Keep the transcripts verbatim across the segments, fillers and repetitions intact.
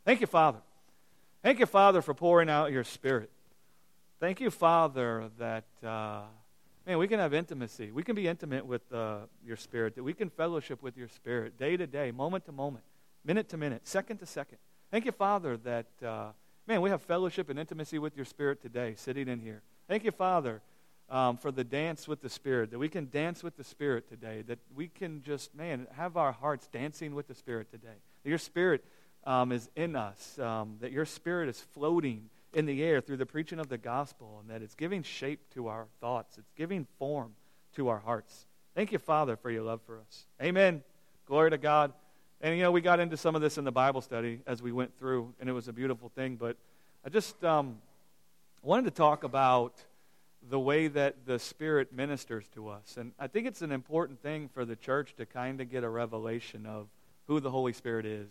Thank you, Father. Thank you, Father, for pouring out your Spirit. Thank you, Father, that, uh, man, we can have intimacy. We can be intimate with uh, your Spirit, that we can fellowship with your Spirit day to day, moment to moment, minute to minute, second to second. Thank you, Father, that, uh, man, we have fellowship and intimacy with your Spirit today, sitting in here. Thank you, Father, um, for the dance with the Spirit, that we can dance with the Spirit today, that we can just, man, have our hearts dancing with the Spirit today. That your Spirit um, is in us, um, that your Spirit is floating in the air through the preaching of the gospel, and that it's giving shape to our thoughts. It's giving form to our hearts. Thank you, Father, for your love for us. Amen. Glory to God. And, you know, we got into some of this in the Bible study as we went through, and it was a beautiful thing. But I just um, wanted to talk about the way that the Spirit ministers to us. And I think it's an important thing for the church to kind of get a revelation of who the Holy Spirit is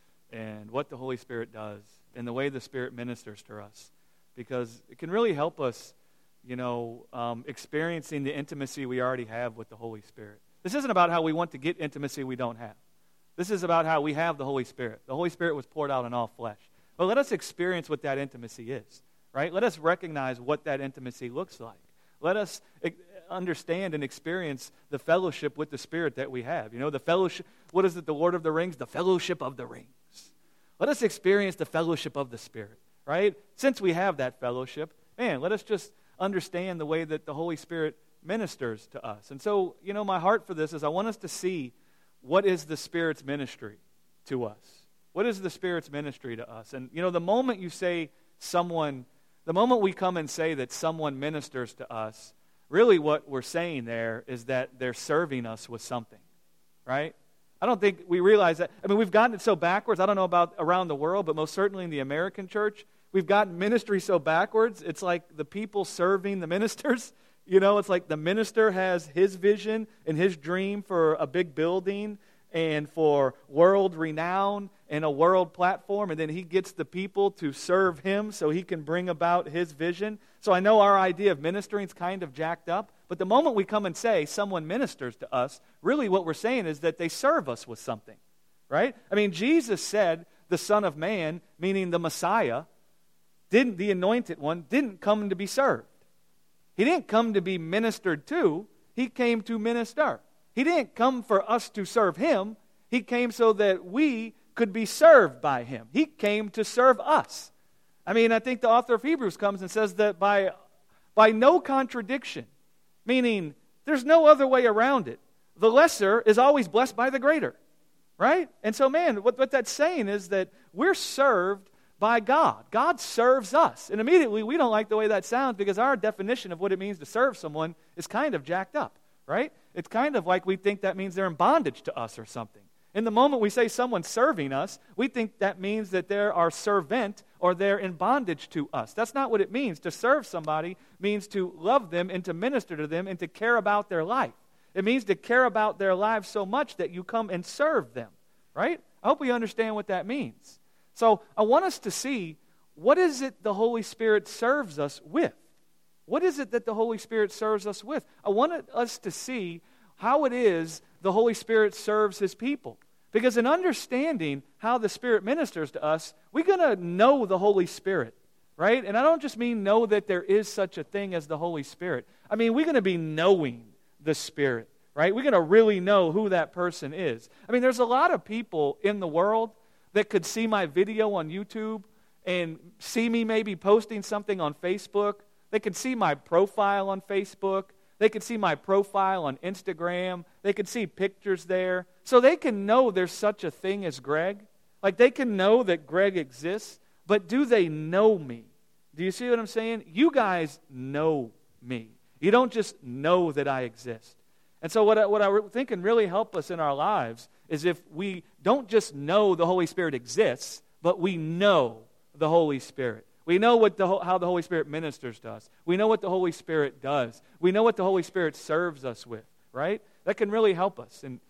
and what the Holy Spirit does and the way the Spirit ministers to us. Because it can really help us, you know, um, experiencing the intimacy we already have with the Holy Spirit. This isn't about how we want to get intimacy we don't have. This is about how we have the Holy Spirit. The Holy Spirit was poured out in all flesh. But let us experience what that intimacy is, right? Let us recognize what that intimacy looks like. Let us understand and experience the fellowship with the Spirit that we have. You know, the fellowship, what is it, the Lord of the Rings? The fellowship of the rings. Let us experience the fellowship of the Spirit, right? Since we have that fellowship, man, let us just understand the way that the Holy Spirit ministers to us. And so, you know, my heart for this is I want us to see what is the Spirit's ministry to us. What is the Spirit's ministry to us? And, you know, the moment you say someone, the moment we come and say that someone ministers to us, really what we're saying there is that they're serving us with something, right? I don't think we realize that. I mean, we've gotten it so backwards. I don't know about around the world, but most certainly in the American church, we've gotten ministry so backwards. It's like the people serving the ministers. You know, it's like the minister has his vision and his dream for a big building and for world renown and a world platform, and then he gets the people to serve him so he can bring about his vision. So I know our idea of ministering is kind of jacked up, but the moment we come and say someone ministers to us, really what we're saying is that they serve us with something, right? I mean, Jesus said the Son of Man, meaning the Messiah, didn't the Anointed One, didn't come to be served. He didn't come to be ministered to. He came to minister. He didn't come for us to serve him. He came so that we could be served by him. He came to serve us. I mean, I think the author of Hebrews comes and says that by, by no contradiction, meaning there's no other way around it. The lesser is always blessed by the greater, right? And so, man, what, what that's saying is that we're served by God. God serves us. And immediately we don't like the way that sounds because our definition of what it means to serve someone is kind of jacked up, right? It's kind of like we think that means they're in bondage to us or something. In the moment we say someone's serving us, we think that means that they're our servant or they're in bondage to us. That's not what it means. To serve somebody means to love them and to minister to them and to care about their life. It means to care about their lives so much that you come and serve them, right? I hope we understand what that means. So I want us to see, what is it the Holy Spirit serves us with? What is it that the Holy Spirit serves us with? I want us to see how it is the Holy Spirit serves his people. Because in understanding how the Spirit ministers to us, we're going to know the Holy Spirit, right? And I don't just mean know that there is such a thing as the Holy Spirit. I mean, we're going to be knowing the Spirit, right? We're going to really know who that person is. I mean, there's a lot of people in the world that could see my video on YouTube and see me maybe posting something on Facebook. They could see my profile on Facebook. They could see my profile on Instagram. They could see pictures there. So they can know there's such a thing as Greg. Like they can know that Greg exists, but do they know me? Do you see what I'm saying? You guys know me. You don't just know that I exist. And so what I, what I think can really help us in our lives is if we don't just know the Holy Spirit exists, but we know the Holy Spirit. We know what the, how the Holy Spirit ministers to us. We know what the Holy Spirit does. We know what the Holy Spirit serves us with, right? That can really help us. And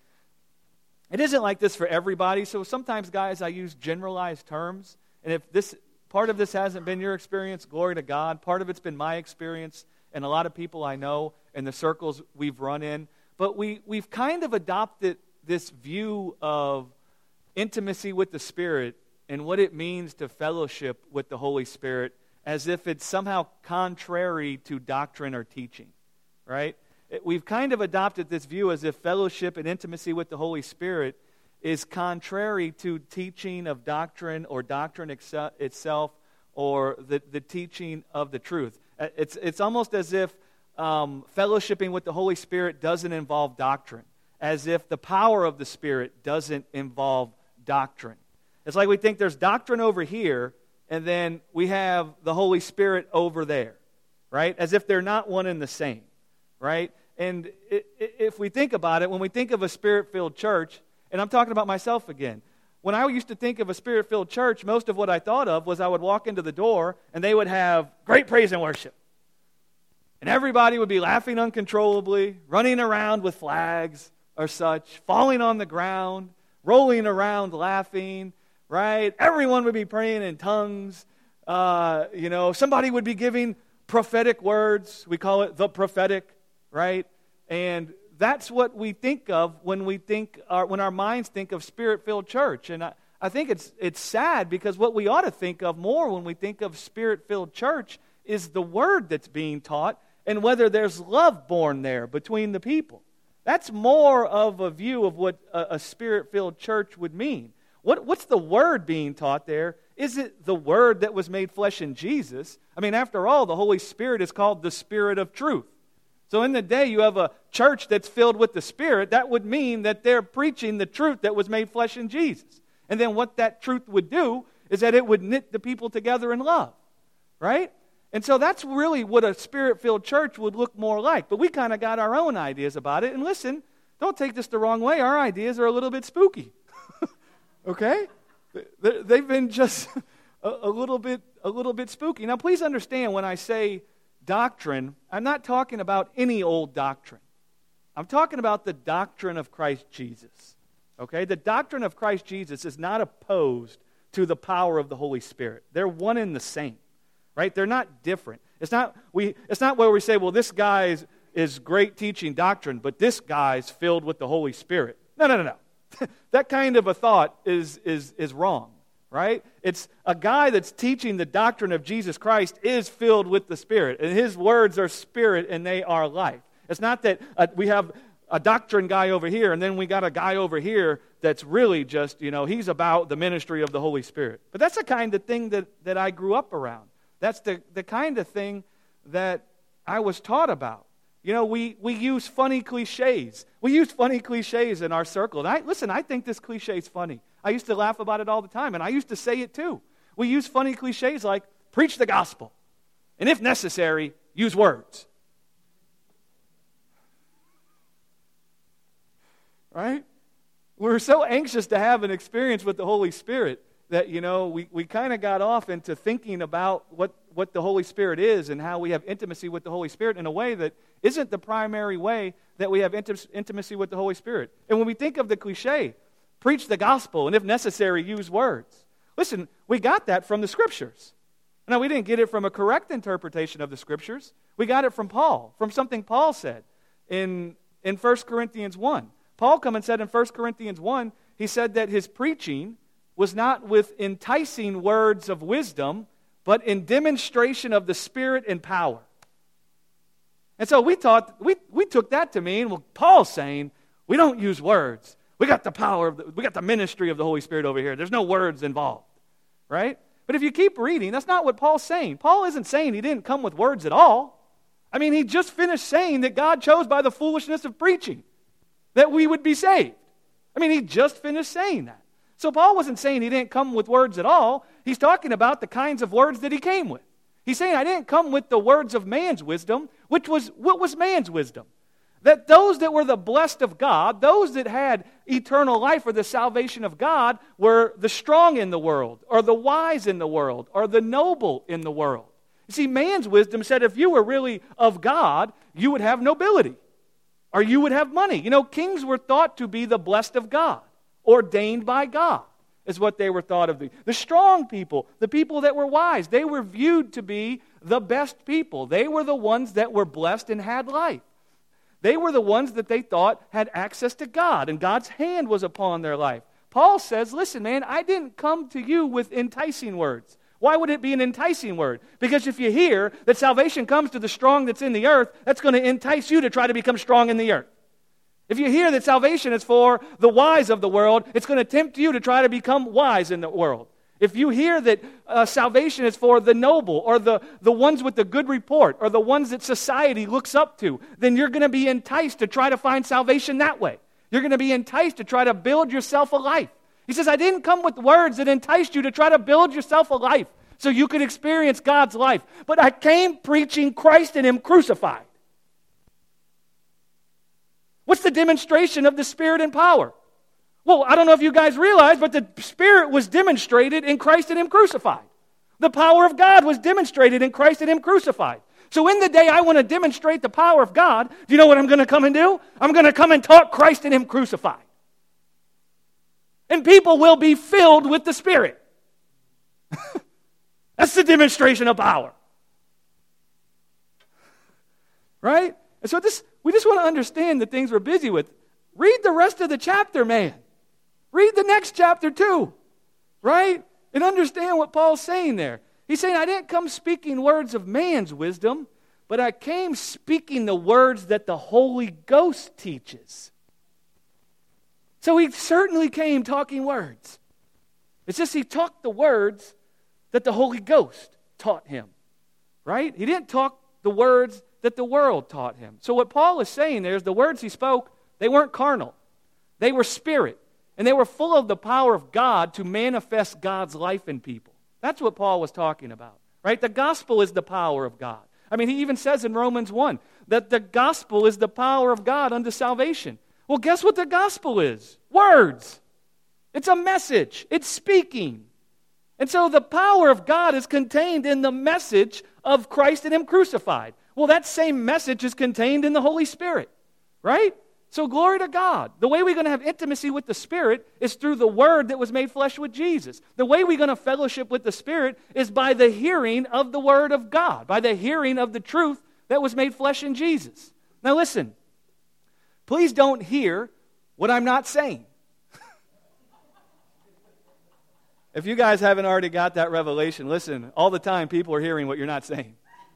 it isn't like this for everybody. So sometimes, guys, I use generalized terms. And if this part of this hasn't been your experience, glory to God. Part of it's been my experience and a lot of people I know in the circles we've run in. But we, we've kind of adopted this view of intimacy with the Spirit and what it means to fellowship with the Holy Spirit as if it's somehow contrary to doctrine or teaching, right? It, we've kind of adopted this view as if fellowship and intimacy with the Holy Spirit is contrary to teaching of doctrine or doctrine ex- itself or the, the teaching of the truth. It's, it's almost as if um, fellowshipping with the Holy Spirit doesn't involve doctrine, as if the power of the Spirit doesn't involve doctrine. It's like we think there's doctrine over here, and then we have the Holy Spirit over there, right? As if they're not one and the same, right? And if we think about it, when we think of a Spirit-filled church, and I'm talking about myself again, when I used to think of a Spirit-filled church, most of what I thought of was I would walk into the door, and they would have great praise and worship. And everybody would be laughing uncontrollably, running around with flags or such, falling on the ground, rolling around laughing, right? Everyone would be praying in tongues. Uh, you know, somebody would be giving prophetic words. We call it the prophetic, right? And that's what we think of when we think, our, when our minds think of Spirit-filled church. And I, I think it's it's sad because what we ought to think of more when we think of Spirit-filled church is the word that's being taught and whether there's love born there between the people. That's more of a view of what a, a Spirit-filled church would mean. What, what's the word being taught there? Is it the word that was made flesh in Jesus? I mean, after all, the Holy Spirit is called the Spirit of truth. So in the day you have a church that's filled with the Spirit, that would mean that they're preaching the truth that was made flesh in Jesus. And then what that truth would do is that it would knit the people together in love, right? And so that's really what a Spirit-filled church would look more like. But we kind of got our own ideas about it. And listen, don't take this the wrong way. Our ideas are a little bit spooky. Okay? They've been just a little bit a little bit spooky. Now, please understand when I say doctrine, I'm not talking about any old doctrine. I'm talking about the doctrine of Christ Jesus. Okay? The doctrine of Christ Jesus is not opposed to the power of the Holy Spirit. They're one and the same. Right? They're not different. It's not we it's not where we say, well, this guy is, is great teaching doctrine, but this guy's filled with the Holy Spirit. No, no, no, no. That kind of a thought is, is, is wrong, right? It's a guy that's teaching the doctrine of Jesus Christ is filled with the Spirit, and his words are spirit and they are life. It's not that uh, we have a doctrine guy over here, and then we got a guy over here that's really just, you know, he's about the ministry of the Holy Spirit. But that's the kind of thing that, that I grew up around. That's the, the kind of thing that I was taught about. You know, we, we use funny cliches. We use funny cliches in our circle. And I, listen, I think this cliche is funny. I used to laugh about it all the time, and I used to say it too. We use funny cliches like, preach the gospel, and if necessary, use words. Right? We're so anxious to have an experience with the Holy Spirit that, you know, we, we kind of got off into thinking about what, what the Holy Spirit is and how we have intimacy with the Holy Spirit in a way that isn't the primary way that we have inti- intimacy with the Holy Spirit. And when we think of the cliche, preach the gospel, and if necessary, use words. Listen, we got that from the Scriptures. Now, we didn't get it from a correct interpretation of the Scriptures. We got it from Paul, from something Paul said in, in First Corinthians one. Paul come and said in First Corinthians one, he said that his preaching was not with enticing words of wisdom, but in demonstration of the Spirit and power. And so we thought, we, we took that to mean, well, Paul's saying, we don't use words. We got the power, of the, we got the ministry of the Holy Spirit over here. There's no words involved, right? But if you keep reading, that's not what Paul's saying. Paul isn't saying he didn't come with words at all. I mean, he just finished saying that God chose by the foolishness of preaching that we would be saved. I mean, he just finished saying that. So Paul wasn't saying he didn't come with words at all. He's talking about the kinds of words that he came with. He's saying, I didn't come with the words of man's wisdom, which was, what was man's wisdom? That those that were the blessed of God, those that had eternal life or the salvation of God, were the strong in the world, or the wise in the world, or the noble in the world. You see, man's wisdom said if you were really of God, you would have nobility, or you would have money. You know, kings were thought to be the blessed of God. Ordained by God is what they were thought of. The, the strong people, the people that were wise, they were viewed to be the best people. They were the ones that were blessed and had life. They were the ones that they thought had access to God, and God's hand was upon their life. Paul says, listen, man, I didn't come to you with enticing words. Why would it be an enticing word? Because if you hear that salvation comes to the strong that's in the earth, that's going to entice you to try to become strong in the earth. If you hear that salvation is for the wise of the world, it's going to tempt you to try to become wise in the world. If you hear that uh, salvation is for the noble or the, the ones with the good report or the ones that society looks up to, then you're going to be enticed to try to find salvation that way. You're going to be enticed to try to build yourself a life. He says, I didn't come with words that enticed you to try to build yourself a life so you could experience God's life, but I came preaching Christ and Him crucified. What's the demonstration of the Spirit and power? Well, I don't know if you guys realize, but the Spirit was demonstrated in Christ and Him crucified. The power of God was demonstrated in Christ and Him crucified. So in the day I want to demonstrate the power of God, do you know what I'm going to come and do? I'm going to come and talk Christ and Him crucified. And people will be filled with the Spirit. That's the demonstration of power. Right? And so this, we just want to understand the things we're busy with. Read the rest of the chapter, man. Read the next chapter too. Right? And understand what Paul's saying there. He's saying, I didn't come speaking words of man's wisdom, but I came speaking the words that the Holy Ghost teaches. So he certainly came talking words. It's just he talked the words that the Holy Ghost taught him. Right? He didn't talk the words that the world taught him. So what Paul is saying there is the words he spoke, they weren't carnal. They were spirit. And they were full of the power of God to manifest God's life in people. That's what Paul was talking about. Right? The gospel is the power of God. I mean, he even says in Romans one that the gospel is the power of God unto salvation. Well, guess what the gospel is? Words. It's a message. It's speaking. And so the power of God is contained in the message of Christ and Him crucified. Well, that same message is contained in the Holy Spirit, right? So glory to God. The way we're going to have intimacy with the Spirit is through the Word that was made flesh with Jesus. The way we're going to fellowship with the Spirit is by the hearing of the Word of God, by the hearing of the truth that was made flesh in Jesus. Now listen, please don't hear what I'm not saying. If you guys haven't already got that revelation, listen, all the time people are hearing what you're not saying.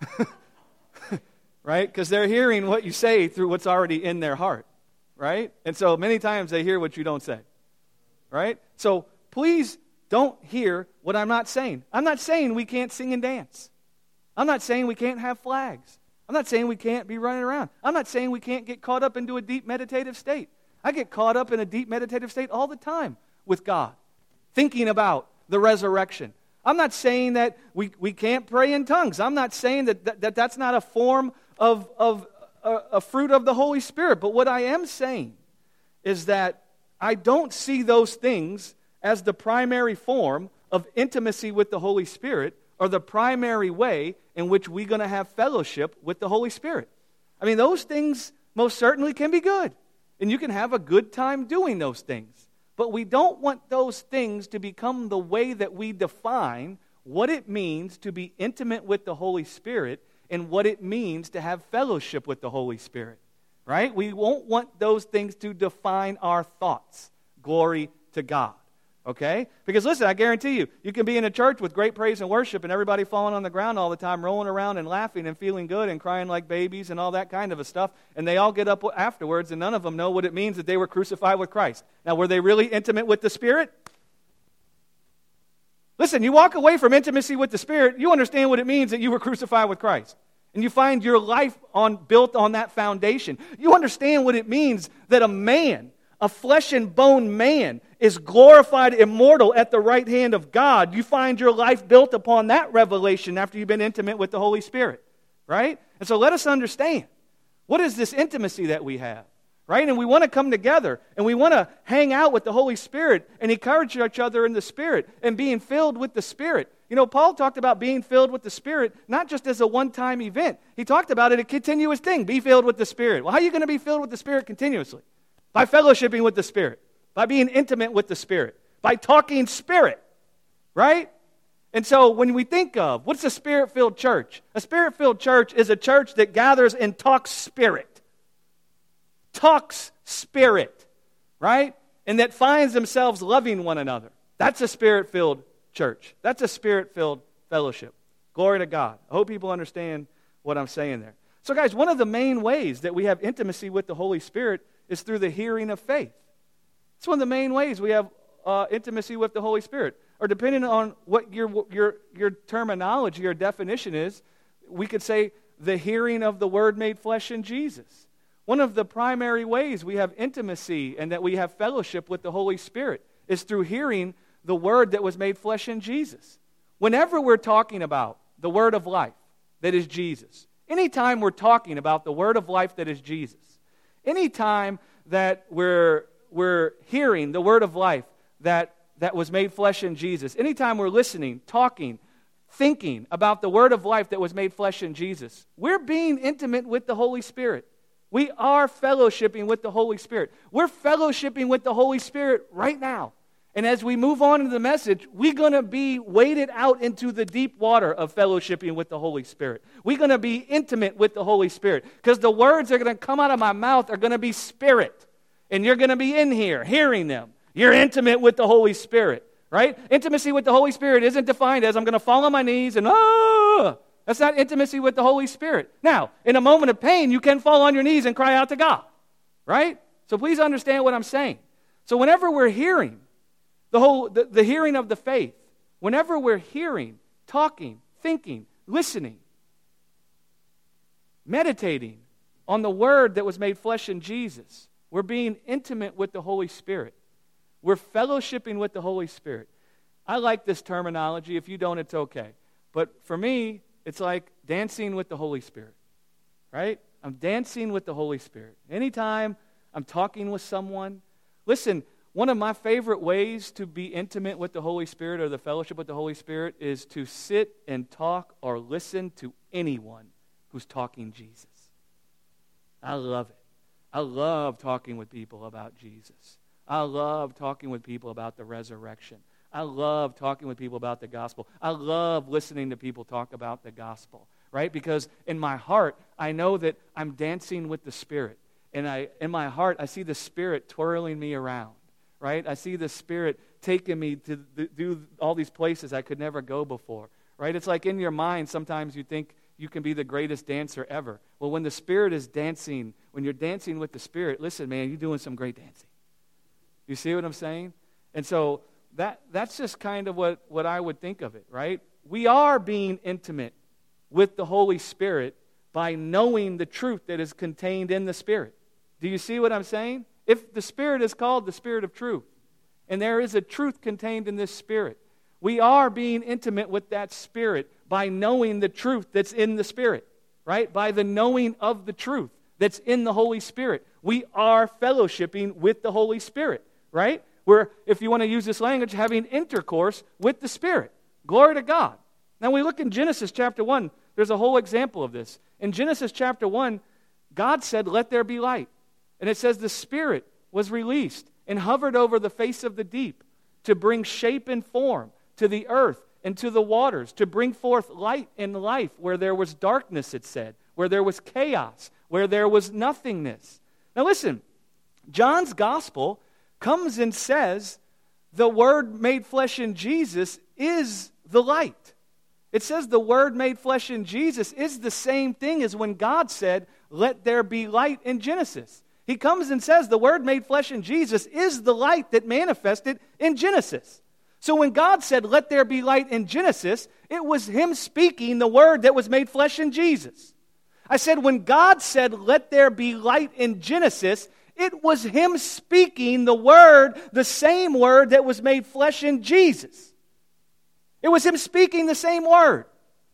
Right? Because they're hearing what you say through what's already in their heart. Right? And so many times they hear what you don't say. Right? So please don't hear what I'm not saying. I'm not saying we can't sing and dance. I'm not saying we can't have flags. I'm not saying we can't be running around. I'm not saying we can't get caught up into a deep meditative state. I get caught up in a deep meditative state all the time with God, thinking about the resurrection. I'm not saying that we, we can't pray in tongues. I'm not saying that, that, that that's not a form of, of a, a fruit of the Holy Spirit. But what I am saying is that I don't see those things as the primary form of intimacy with the Holy Spirit or the primary way in which we're going to have fellowship with the Holy Spirit. I mean, those things most certainly can be good. And you can have a good time doing those things. But we don't want those things to become the way that we define what it means to be intimate with the Holy Spirit and what it means to have fellowship with the Holy Spirit. Right? We won't want those things to define our thoughts. Glory to God. Okay? Because listen, I guarantee you, you can be in a church with great praise and worship and everybody falling on the ground all the time, rolling around and laughing and feeling good and crying like babies and all that kind of a stuff, and they all get up afterwards and none of them know what it means that they were crucified with Christ. Now, were they really intimate with the Spirit? Listen, you walk away from intimacy with the Spirit, you understand what it means that you were crucified with Christ. And you find your life on built on that foundation. You understand what it means that a man, a flesh and bone man, is glorified, immortal at the right hand of God. You find your life built upon that revelation after you've been intimate with the Holy Spirit, right? And so let us understand, what is this intimacy that we have, right? And we want to come together, and we want to hang out with the Holy Spirit and encourage each other in the Spirit and being filled with the Spirit. You know, Paul talked about being filled with the Spirit not just as a one-time event. He talked about it a continuous thing, be filled with the Spirit. Well, how are you going to be filled with the Spirit continuously? By fellowshipping with the Spirit. By being intimate with the Spirit. By talking Spirit. Right? And so when we think of, what's a Spirit-filled church? A Spirit-filled church is a church that gathers and talks Spirit. Talks Spirit. Right? and that finds themselves loving one another. That's a Spirit-filled church. That's a Spirit-filled fellowship. Glory to God. I hope people understand what I'm saying there. So guys, one of the main ways that we have intimacy with the Holy Spirit is through the hearing of faith. It's one of the main ways we have uh, intimacy with the Holy Spirit. Or depending on what your, your, your terminology or definition is, we could say the hearing of the Word made flesh in Jesus. One of the primary ways we have intimacy and that we have fellowship with the Holy Spirit is through hearing the Word that was made flesh in Jesus. Whenever we're talking about the Word of life that is Jesus, anytime we're talking about the Word of life that is Jesus, anytime that we're, we're hearing the Word of life that, that was made flesh in Jesus, anytime we're listening, talking, thinking about the Word of life that was made flesh in Jesus, we're being intimate with the Holy Spirit. We are fellowshipping with the Holy Spirit. We're fellowshipping with the Holy Spirit right now. And as we move on into the message, we're going to be waded out into the deep water of fellowshipping with the Holy Spirit. We're going to be intimate with the Holy Spirit because the words that are going to come out of my mouth are going to be spirit. And you're going to be in here hearing them. You're intimate with the Holy Spirit, right? Intimacy with the Holy Spirit isn't defined as I'm going to fall on my knees and, oh, that's not intimacy with the Holy Spirit. Now, in a moment of pain, you can fall on your knees and cry out to God, right? So please understand what I'm saying. So whenever we're hearing, The whole, the, the hearing of the faith, whenever we're hearing, talking, thinking, listening, meditating on the Word that was made flesh in Jesus, we're being intimate with the Holy Spirit. We're fellowshipping with the Holy Spirit. I like this terminology. If you don't, it's okay. But for me, it's like dancing with the Holy Spirit, right? I'm dancing with the Holy Spirit. Anytime I'm talking with someone, listen, one of my favorite ways to be intimate with the Holy Spirit or the fellowship with the Holy Spirit is to sit and talk or listen to anyone who's talking Jesus. I love it. I love talking with people about Jesus. I love talking with people about the resurrection. I love talking with people about the gospel. I love listening to people talk about the gospel, right? Because in my heart, I know that I'm dancing with the Spirit. And I, in my heart, I see the Spirit twirling me around. Right? I see the Spirit taking me to do all these places I could never go before. Right? It's like in your mind, sometimes you think you can be the greatest dancer ever. Well, when the Spirit is dancing, when you're dancing with the Spirit, listen, man, you're doing some great dancing. You see what I'm saying? And so that that's just kind of what, what I would think of it, right? We are being intimate with the Holy Spirit by knowing the truth that is contained in the Spirit. Do you see what I'm saying? If the Spirit is called the Spirit of truth, and there is a truth contained in this Spirit, we are being intimate with that Spirit by knowing the truth that's in the Spirit, right? By the knowing of the truth that's in the Holy Spirit. We are fellowshipping with the Holy Spirit, right? We're, if you want to use this language, having intercourse with the Spirit. Glory to God. Now we look in Genesis chapter one, there's a whole example of this. In Genesis chapter one, God said, "Let there be light." And it says the Spirit was released and hovered over the face of the deep to bring shape and form to the earth and to the waters, to bring forth light and life where there was darkness, it said, where there was chaos, where there was nothingness. Now listen, John's gospel comes and says the Word made flesh in Jesus is the light. It says the Word made flesh in Jesus is the same thing as when God said, "Let there be light" in Genesis. He comes and says the Word made flesh in Jesus is the light that manifested in Genesis. So when God said, "Let there be light" in Genesis, it was Him speaking the Word that was made flesh in Jesus. I said when God said, "Let there be light" in Genesis, it was Him speaking the Word, the same Word that was made flesh in Jesus. It was Him speaking the same Word.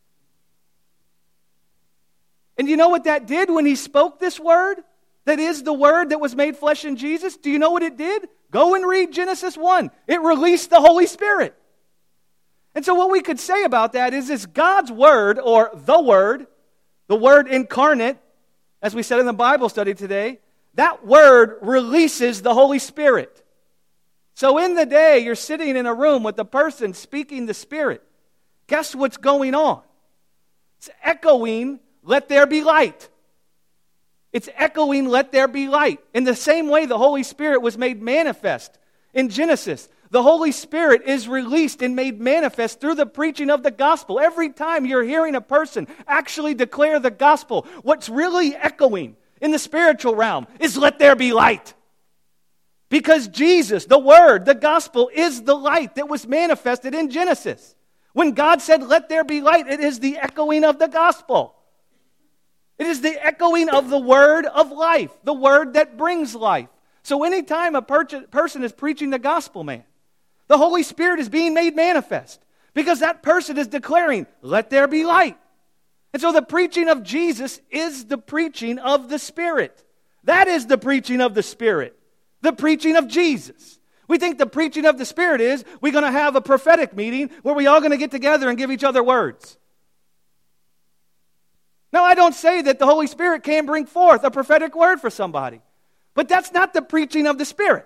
And you know what that did when He spoke this Word? That is the Word that was made flesh in Jesus. Do you know what it did? Go and read Genesis one. It released the Holy Spirit. And so what we could say about that is it's God's Word, or the Word, the Word incarnate, as we said in the Bible study today, that Word releases the Holy Spirit. So in the day you're sitting in a room with a person speaking the Spirit, guess what's going on? It's echoing, "Let there be light." It's echoing, let there be light. In the same way the Holy Spirit was made manifest in Genesis, the Holy Spirit is released and made manifest through the preaching of the gospel. Every time you're hearing a person actually declare the gospel, what's really echoing in the spiritual realm is let there be light. Because Jesus, the Word, the gospel, is the light that was manifested in Genesis. When God said, let there be light, it is the echoing of the gospel. It is the echoing of the word of life, the word that brings life. So anytime a per- person is preaching the gospel, man, the Holy Spirit is being made manifest because that person is declaring, let there be light. And so the preaching of Jesus is the preaching of the Spirit. That is the preaching of the Spirit, the preaching of Jesus. We think the preaching of the Spirit is we're going to have a prophetic meeting where we're all going to get together and give each other words. Now, I don't say that the Holy Spirit can't bring forth a prophetic word for somebody, but that's not the preaching of the Spirit.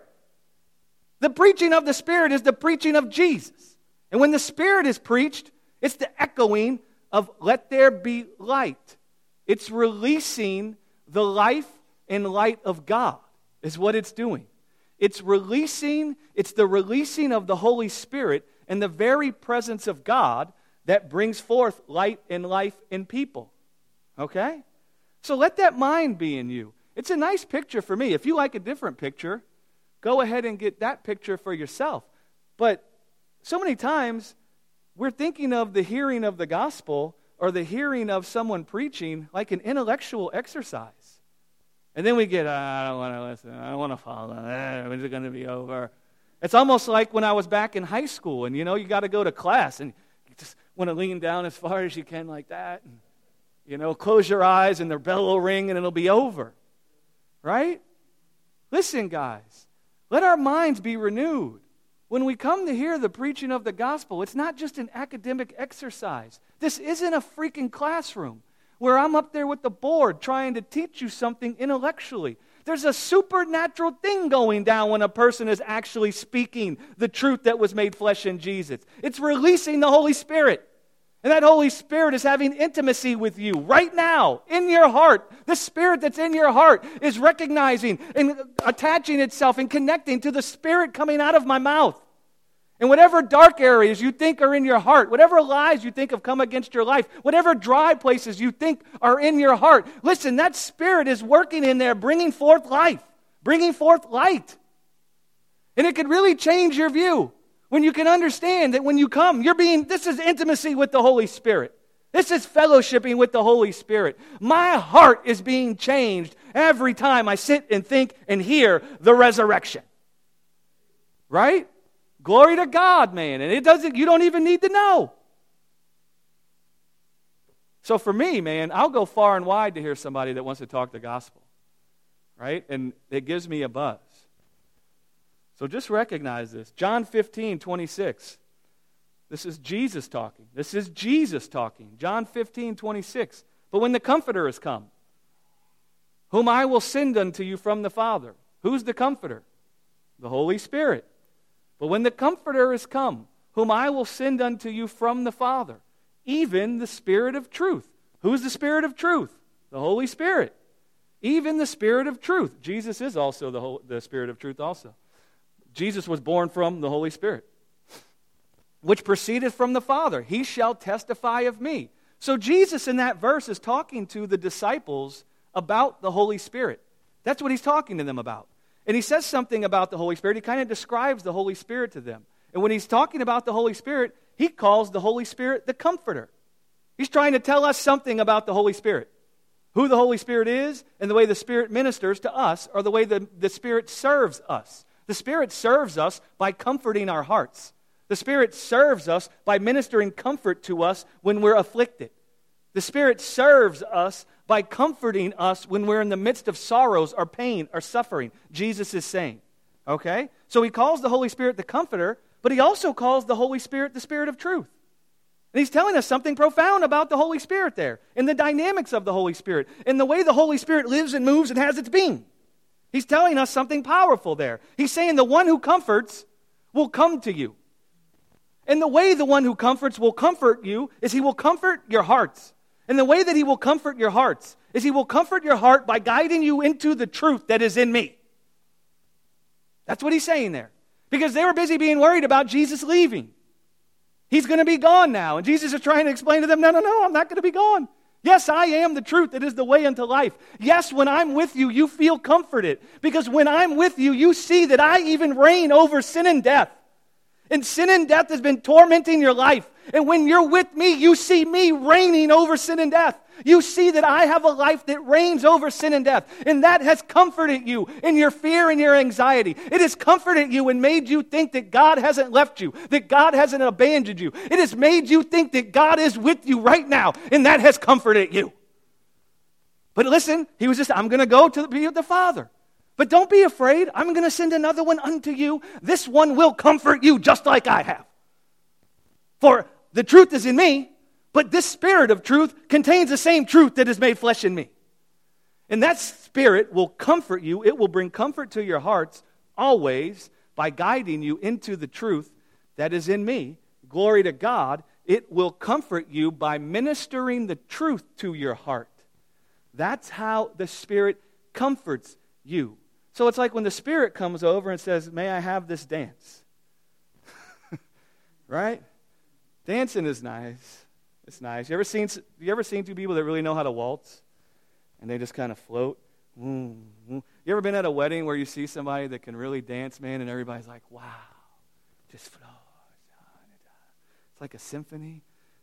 The preaching of the Spirit is the preaching of Jesus. And when the Spirit is preached, it's the echoing of let there be light. It's releasing the life and light of God is what it's doing. It's releasing, it's the releasing of the Holy Spirit and the very presence of God that brings forth light and life in people. Okay? So let that mind be in you. It's a nice picture for me. If you like a different picture, go ahead and get that picture for yourself. But so many times, we're thinking of the hearing of the gospel or the hearing of someone preaching like an intellectual exercise. And then we get, oh, I don't want to listen. I don't want to follow. Eh, when's it going to be over? It's almost like when I was back in high school and, you know, you got to go to class and you just want to lean down as far as you can like that. And, you know, close your eyes and the bell will ring and it'll be over. Right? Listen, guys. Let our minds be renewed. When we come to hear the preaching of the gospel, it's not just an academic exercise. This isn't a freaking classroom where I'm up there with the board trying to teach you something intellectually. There's a supernatural thing going down when a person is actually speaking the truth that was made flesh in Jesus. It's releasing the Holy Spirit. And that Holy Spirit is having intimacy with you right now in your heart. The Spirit that's in your heart is recognizing and attaching itself and connecting to the Spirit coming out of my mouth. And whatever dark areas you think are in your heart, whatever lies you think have come against your life, whatever dry places you think are in your heart, listen, that Spirit is working in there, bringing forth life, bringing forth light. And it could really change your view. When you can understand that when you come, you're being, this is intimacy with the Holy Spirit. This is fellowshipping with the Holy Spirit. My heart is being changed every time I sit and think and hear the resurrection. Right? Glory to God, man. And it doesn't, you don't even need to know. So for me, man, I'll go far and wide to hear somebody that wants to talk the gospel. Right? And it gives me a buzz. So just recognize this. John fifteen, twenty-six. This is Jesus talking. This is Jesus talking. John fifteen, twenty-six. But when the Comforter is come, whom I will send unto you from the Father. Who's the Comforter? The Holy Spirit. But when the Comforter is come, whom I will send unto you from the Father, even the Spirit of truth. Who's the Spirit of truth? The Holy Spirit. Even the Spirit of truth. Jesus is also the, whole, the Spirit of truth also. Jesus was born from the Holy Spirit, which proceeded from the Father. He shall testify of me. So Jesus in that verse is talking to the disciples about the Holy Spirit. That's what he's talking to them about. And he says something about the Holy Spirit. He kind of describes the Holy Spirit to them. And when he's talking about the Holy Spirit, he calls the Holy Spirit the Comforter. He's trying to tell us something about the Holy Spirit. Who the Holy Spirit is and the way the Spirit ministers to us or the way the, the Spirit serves us. The Spirit serves us by comforting our hearts. The Spirit serves us by ministering comfort to us when we're afflicted. The Spirit serves us by comforting us when we're in the midst of sorrows or pain or suffering, Jesus is saying. Okay? So he calls the Holy Spirit the Comforter, but he also calls the Holy Spirit the Spirit of truth. And he's telling us something profound about the Holy Spirit there, and the dynamics of the Holy Spirit, and the way the Holy Spirit lives and moves and has its being. He's telling us something powerful there. He's saying the one who comforts will come to you. And the way the one who comforts will comfort you is he will comfort your hearts. And the way that he will comfort your hearts is he will comfort your heart by guiding you into the truth that is in me. That's what he's saying there. Because they were busy being worried about Jesus leaving. He's going to be gone now. And Jesus is trying to explain to them, no, no, no, I'm not going to be gone. Yes, I am the truth that is the way unto life. Yes, when I'm with you, you feel comforted. Because when I'm with you, you see that I even reign over sin and death. And sin and death has been tormenting your life. And when you're with me, you see me reigning over sin and death. You see that I have a life that reigns over sin and death. And that has comforted you in your fear and your anxiety. It has comforted you and made you think that God hasn't left you, that God hasn't abandoned you. It has made you think that God is with you right now, and that has comforted you. But listen, he was just, I'm going to go to be with the Father. But don't be afraid. I'm going to send another one unto you. This one will comfort you just like I have. For the truth is in me, but this Spirit of truth contains the same truth that is made flesh in me. And that Spirit will comfort you. It will bring comfort to your hearts always by guiding you into the truth that is in me. Glory to God. It will comfort you by ministering the truth to your heart. That's how the Spirit comforts you. So it's like when the Spirit comes over and says, may I have this dance? Right? Dancing is nice. It's nice. You ever seen you ever seen two people that really know how to waltz? And they just kind of float? Mm, mm. You ever been at a wedding where you see somebody that can really dance, man, and everybody's like, wow, just float. It's like a symphony.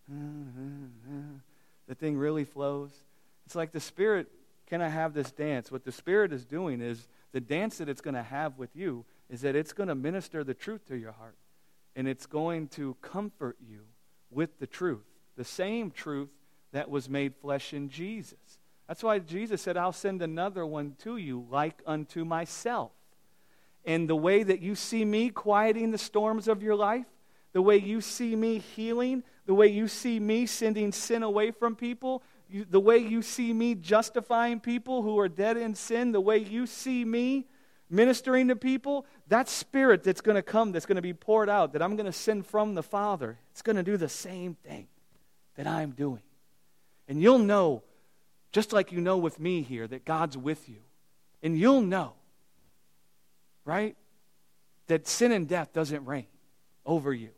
The thing really flows. It's like the Spirit, can I have this dance? What the Spirit is doing is, the dance that it's going to have with you is that it's going to minister the truth to your heart. And it's going to comfort you with the truth. The same truth that was made flesh in Jesus. That's why Jesus said, I'll send another one to you like unto myself. And the way that you see me quieting the storms of your life, the way you see me healing, the way you see me sending sin away from people, you, the way you see me justifying people who are dead in sin, the way you see me ministering to people, that Spirit that's going to come, that's going to be poured out, that I'm going to send from the Father, it's going to do the same thing that I'm doing. And you'll know, just like you know with me here, that God's with you. And you'll know, right, that sin and death doesn't reign over you.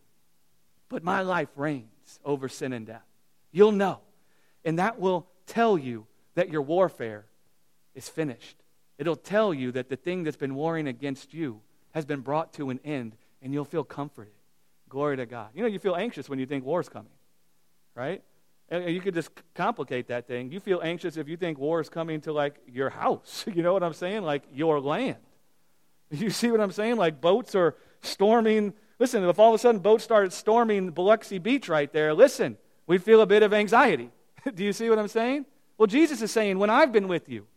But my life reigns over sin and death. You'll know. And that will tell you that your warfare is finished. It'll tell you that the thing that's been warring against you has been brought to an end, and you'll feel comforted. Glory to God. You know, you feel anxious when you think war's coming, right? And you could just complicate that thing. You feel anxious if you think war is coming to, like, your house. You know what I'm saying? Like, your land. You see what I'm saying? Like, boats are storming. Listen, if all of a sudden boats started storming Biloxi Beach right there, listen, we'd feel a bit of anxiety. Do you see what I'm saying? Well, Jesus is saying, when I've been with you,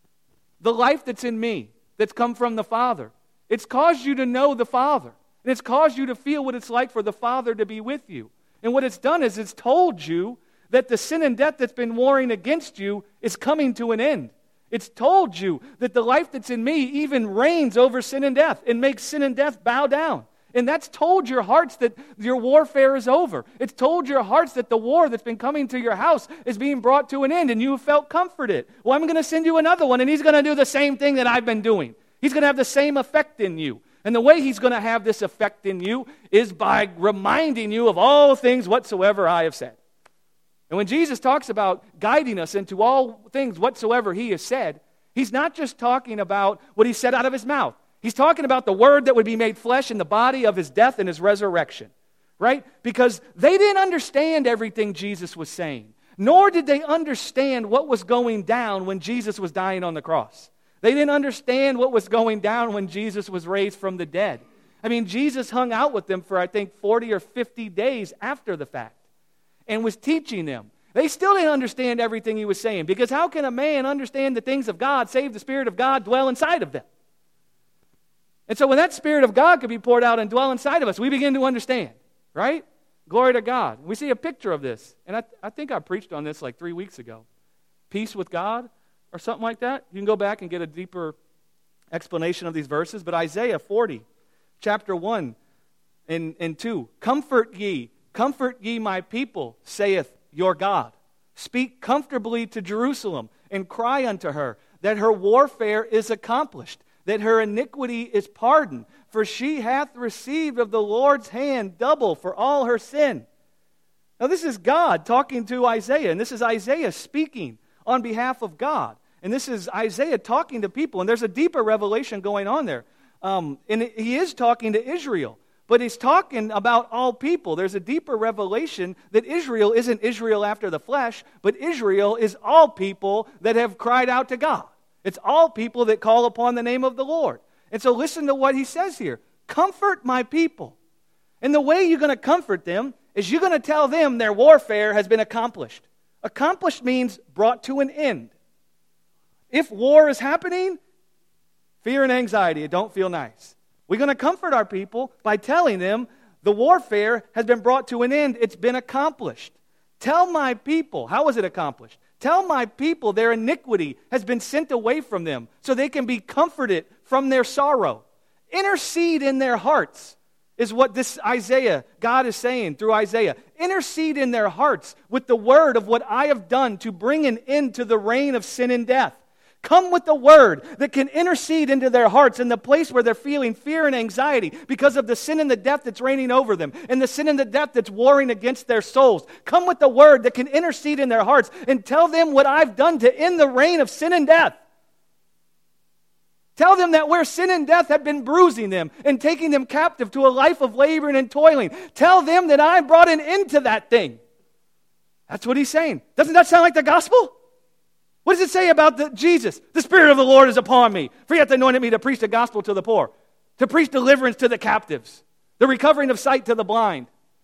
the life that's in me, that's come from the Father, it's caused you to know the Father. And it's caused you to feel what it's like for the Father to be with you. And what it's done is it's told you that the sin and death that's been warring against you is coming to an end. It's told you that the life that's in me even reigns over sin and death and makes sin and death bow down. And that's told your hearts that your warfare is over. It's told your hearts that the war that's been coming to your house is being brought to an end, and you have felt comforted. Well, I'm going to send you another one, and he's going to do the same thing that I've been doing. He's going to have the same effect in you. And the way he's going to have this effect in you is by reminding you of all things whatsoever I have said. And when Jesus talks about guiding us into all things whatsoever he has said, he's not just talking about what he said out of his mouth. He's talking about the word that would be made flesh in the body of his death and his resurrection, right? Because they didn't understand everything Jesus was saying, nor did they understand what was going down when Jesus was dying on the cross. They didn't understand what was going down when Jesus was raised from the dead. I mean, Jesus hung out with them for, I think, forty or fifty days after the fact and was teaching them. They still didn't understand everything he was saying, because how can a man understand the things of God save the Spirit of God dwell inside of them? And so when that Spirit of God could be poured out and dwell inside of us, we begin to understand, right? Glory to God. We see a picture of this. And I, I think I preached on this like three weeks ago. Peace with God or something like that. You can go back and get a deeper explanation of these verses. But Isaiah forty, chapter one and, and two. Comfort ye, comfort ye my people, saith your God. Speak comfortably to Jerusalem, and cry unto her, that her warfare is accomplished, that her iniquity is pardoned, for she hath received of the Lord's hand double for all her sin. Now this is God talking to Isaiah, and this is Isaiah speaking on behalf of God. And this is Isaiah talking to people, and there's a deeper revelation going on there. Um, and he is talking to Israel, but he's talking about all people. There's a deeper revelation that Israel isn't Israel after the flesh, but Israel is all people that have cried out to God. It's all people that call upon the name of the Lord. And so listen to what he says here. Comfort my people. And the way you're going to comfort them is you're going to tell them their warfare has been accomplished. Accomplished means brought to an end. If war is happening, fear and anxiety, it don't feel nice. We're going to comfort our people by telling them the warfare has been brought to an end. It's been accomplished. Tell my people, how was it accomplished? Tell my people their iniquity has been sent away from them so they can be comforted from their sorrow. Intercede in their hearts is what this Isaiah, God is saying through Isaiah. Intercede in their hearts with the word of what I have done to bring an end to the reign of sin and death. Come with the word that can intercede into their hearts in the place where they're feeling fear and anxiety because of the sin and the death that's reigning over them and the sin and the death that's warring against their souls. Come with the word that can intercede in their hearts and tell them what I've done to end the reign of sin and death. Tell them that where sin and death have been bruising them and taking them captive to a life of laboring and toiling, tell them that I brought an end to that thing. That's what he's saying. Doesn't that sound like the gospel? What does it say about the, Jesus? The Spirit of the Lord is upon me, for he hath anointed me to preach the gospel to the poor, to preach deliverance to the captives, the recovering of sight to the blind,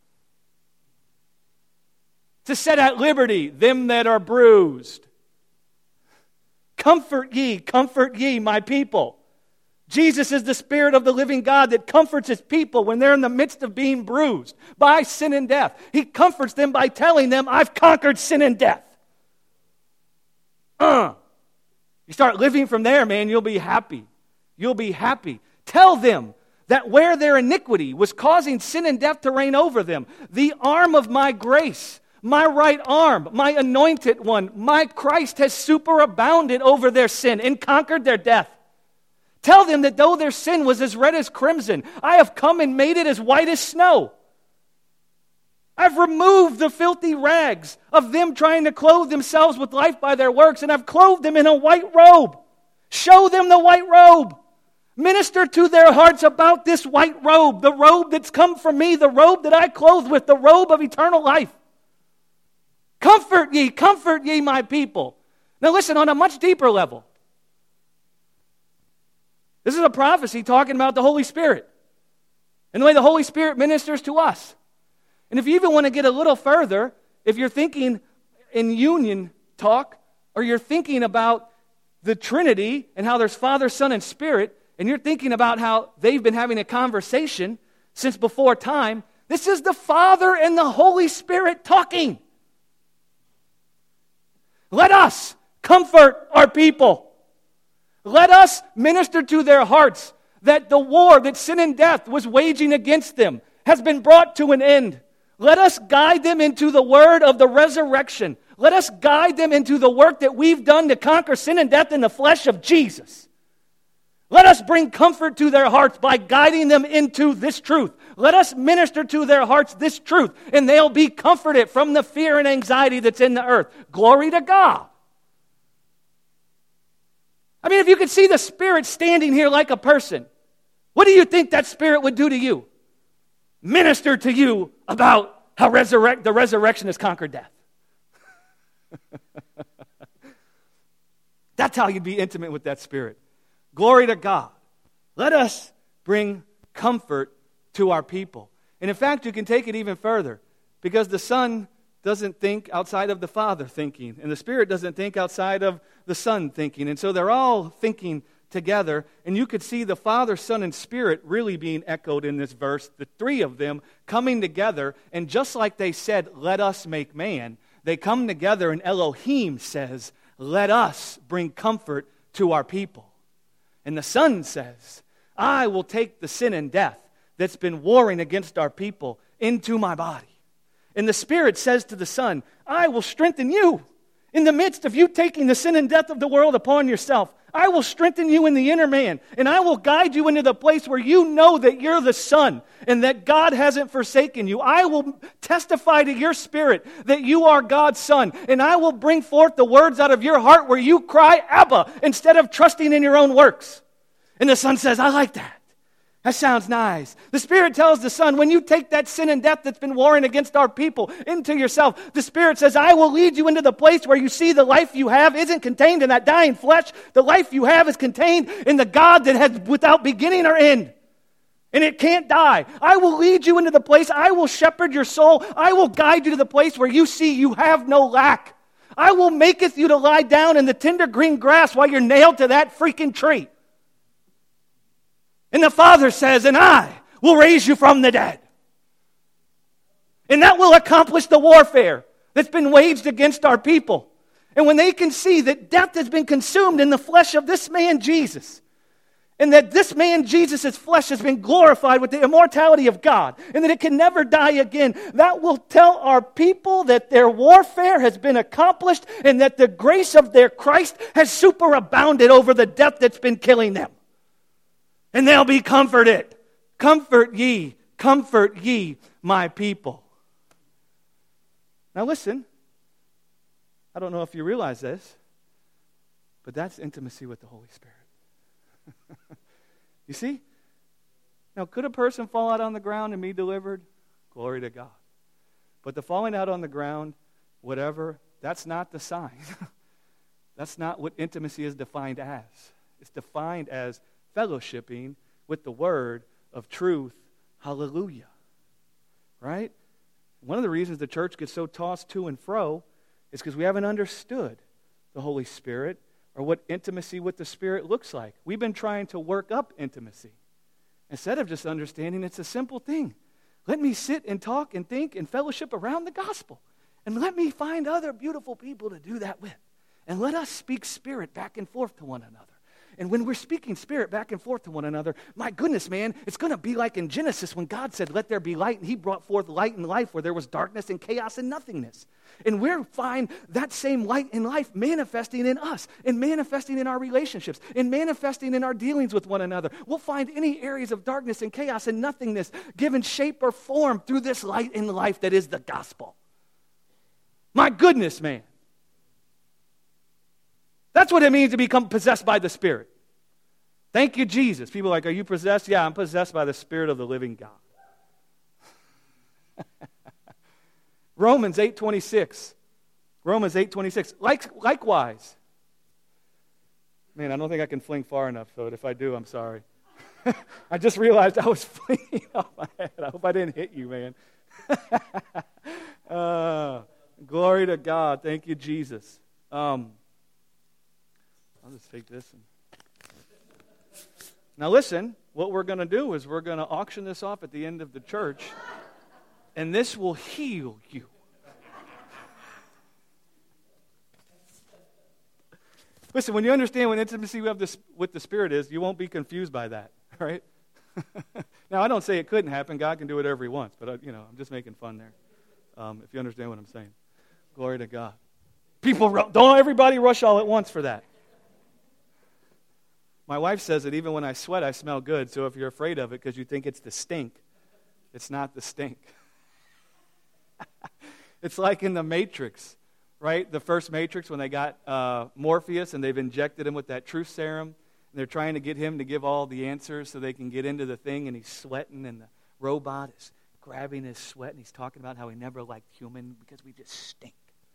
to set at liberty them that are bruised. Comfort ye, comfort ye, my people. Jesus is the Spirit of the living God that comforts his people when they're in the midst of being bruised by sin and death. He comforts them by telling them, I've conquered sin and death. Uh, you start living from there, man, you'll be happy. You'll be happy. Tell them that where their iniquity was causing sin and death to reign over them, the arm of my grace, my right arm, my anointed one, my Christ has superabounded over their sin and conquered their death. Tell them that though their sin was as red as crimson, I have come and made it as white as snow. I've removed the filthy rags of them trying to clothe themselves with life by their works, and I've clothed them in a white robe. Show them the white robe. Minister to their hearts about this white robe, the robe that's come from me, the robe that I clothe with, the robe of eternal life. Comfort ye, comfort ye, my people. Now listen, on a much deeper level. This is a prophecy talking about the Holy Spirit and the way the Holy Spirit ministers to us. And if you even want to get a little further, if you're thinking in union talk, or you're thinking about the Trinity and how there's Father, Son, and Spirit, and you're thinking about how they've been having a conversation since before time, this is the Father and the Holy Spirit talking. Let us comfort our people. Let us minister to their hearts that the war that sin and death was waging against them has been brought to an end. Let us guide them into the word of the resurrection. Let us guide them into the work that we've done to conquer sin and death in the flesh of Jesus. Let us bring comfort to their hearts by guiding them into this truth. Let us minister to their hearts this truth, and they'll be comforted from the fear and anxiety that's in the earth. Glory to God. I mean, if you could see the Spirit standing here like a person, what do you think that Spirit would do to you? Minister to you about how resurrect, the resurrection has conquered death. That's how you'd be intimate with that Spirit. Glory to God. Let us bring comfort to our people. And in fact, you can take it even further, because the Son doesn't think outside of the Father thinking, and the Spirit doesn't think outside of the Son thinking. And so they're all thinking together, and you could see the Father, Son, and Spirit really being echoed in this verse, the three of them coming together, and just like they said, let us make man, they come together and Elohim says, let us bring comfort to our people. And the Son says, I will take the sin and death that's been warring against our people into my body. And the Spirit says to the Son, I will strengthen you. In the midst of you taking the sin and death of the world upon yourself, I will strengthen you in the inner man, and I will guide you into the place where you know that you're the Son and that God hasn't forsaken you. I will testify to your spirit that you are God's Son, and I will bring forth the words out of your heart where you cry, Abba, instead of trusting in your own works. And the Son says, I like that. That sounds nice. The Spirit tells the Son, when you take that sin and death that's been warring against our people into yourself, the Spirit says, I will lead you into the place where you see the life you have isn't contained in that dying flesh. The life you have is contained in the God that has without beginning or end. And it can't die. I will lead you into the place. I will shepherd your soul. I will guide you to the place where you see you have no lack. I will maketh you to lie down in the tender green grass while you're nailed to that freaking tree. And the Father says, and I will raise you from the dead. And that will accomplish the warfare that's been waged against our people. And when they can see that death has been consumed in the flesh of this man Jesus, and that this man Jesus' flesh has been glorified with the immortality of God, and that it can never die again, that will tell our people that their warfare has been accomplished and that the grace of their Christ has superabounded over the death that's been killing them. And they'll be comforted. Comfort ye, comfort ye, my people. Now listen, I don't know if you realize this, but that's intimacy with the Holy Spirit. You see? Now, could a person fall out on the ground and be delivered? Glory to God. But the falling out on the ground, whatever, that's not the sign. That's not what intimacy is defined as. It's defined as fellowshipping with the word of truth. Hallelujah. Right? One of the reasons the church gets so tossed to and fro is because we haven't understood the Holy Spirit or what intimacy with the Spirit looks like. We've been trying to work up intimacy instead of just understanding it's a simple thing. Let me sit and talk and think and fellowship around the gospel. And let me find other beautiful people to do that with. And let us speak Spirit back and forth to one another. And when we're speaking Spirit back and forth to one another, my goodness, man, it's going to be like in Genesis when God said, let there be light, and he brought forth light and life where there was darkness and chaos and nothingness. And we'll find that same light and life manifesting in us, and manifesting in our relationships, and manifesting in our dealings with one another. We'll find any areas of darkness and chaos and nothingness given shape or form through this light and life that is the gospel. My goodness, man. That's what it means to become possessed by the Spirit. Thank you, Jesus. People are like, are you possessed? Yeah, I'm possessed by the Spirit of the living God. Romans eight twenty-six. Romans eight twenty-six. Like, likewise. Man, I don't think I can fling far enough, so if I do, I'm sorry. I just realized I was flinging off my head. I hope I didn't hit you, man. uh, glory to God. Thank you, Jesus. Um, I'll just take this. And... Now listen, what we're going to do is we're going to auction this off at the end of the church, and this will heal you. Listen, when you understand what intimacy we have this, with the Spirit is, you won't be confused by that, right? Now, I don't say it couldn't happen. God can do whatever he wants, but, I, you know, I'm just making fun there, um, if you understand what I'm saying. Glory to God. People, don't everybody rush all at once for that. My wife says that even when I sweat, I smell good. So if you're afraid of it because you think it's the stink, it's not the stink. It's like in the Matrix, right? The first Matrix when they got uh, Morpheus and they've injected him with that truth serum. And they're trying to get him to give all the answers so they can get into the thing. And he's sweating and the robot is grabbing his sweat. And he's talking about how he never liked human because we just stink.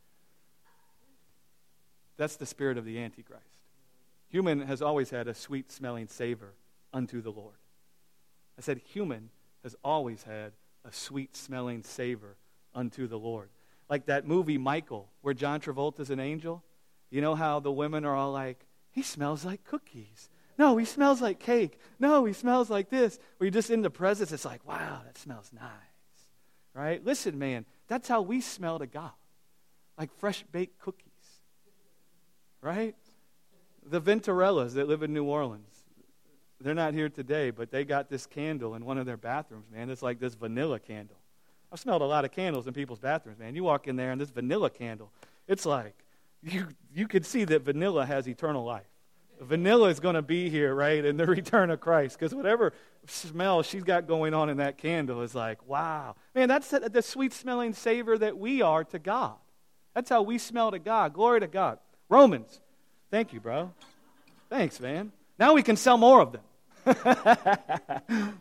That's the spirit of the Antichrist. Human has always had a sweet-smelling savor unto the Lord. I said human has always had a sweet-smelling savor unto the Lord. Like that movie Michael, where John Travolta's an angel. You know how the women are all like, he smells like cookies. No, he smells like cake. No, he smells like this. Where you're just in the presence, it's like, wow, that smells nice. Right? Listen, man, that's how we smell to God. Like fresh-baked cookies. Right? The Venturellas that live in New Orleans, they're not here today, but they got this candle in one of their bathrooms, man. It's like this vanilla candle. I've smelled a lot of candles in people's bathrooms, man. You walk in there and this vanilla candle, it's like, you you could see that vanilla has eternal life. Vanilla is going to be here, right, in the return of Christ, because whatever smell she's got going on in that candle is like, wow. Man, that's the, the sweet-smelling savor that we are to God. That's how we smell to God. Glory to God. Romans. Thank you, bro. Thanks, man. Now we can sell more of them.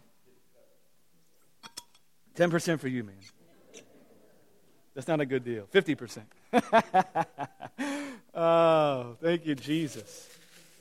ten percent for you, man. That's not a good deal. fifty percent. Oh, thank you, Jesus.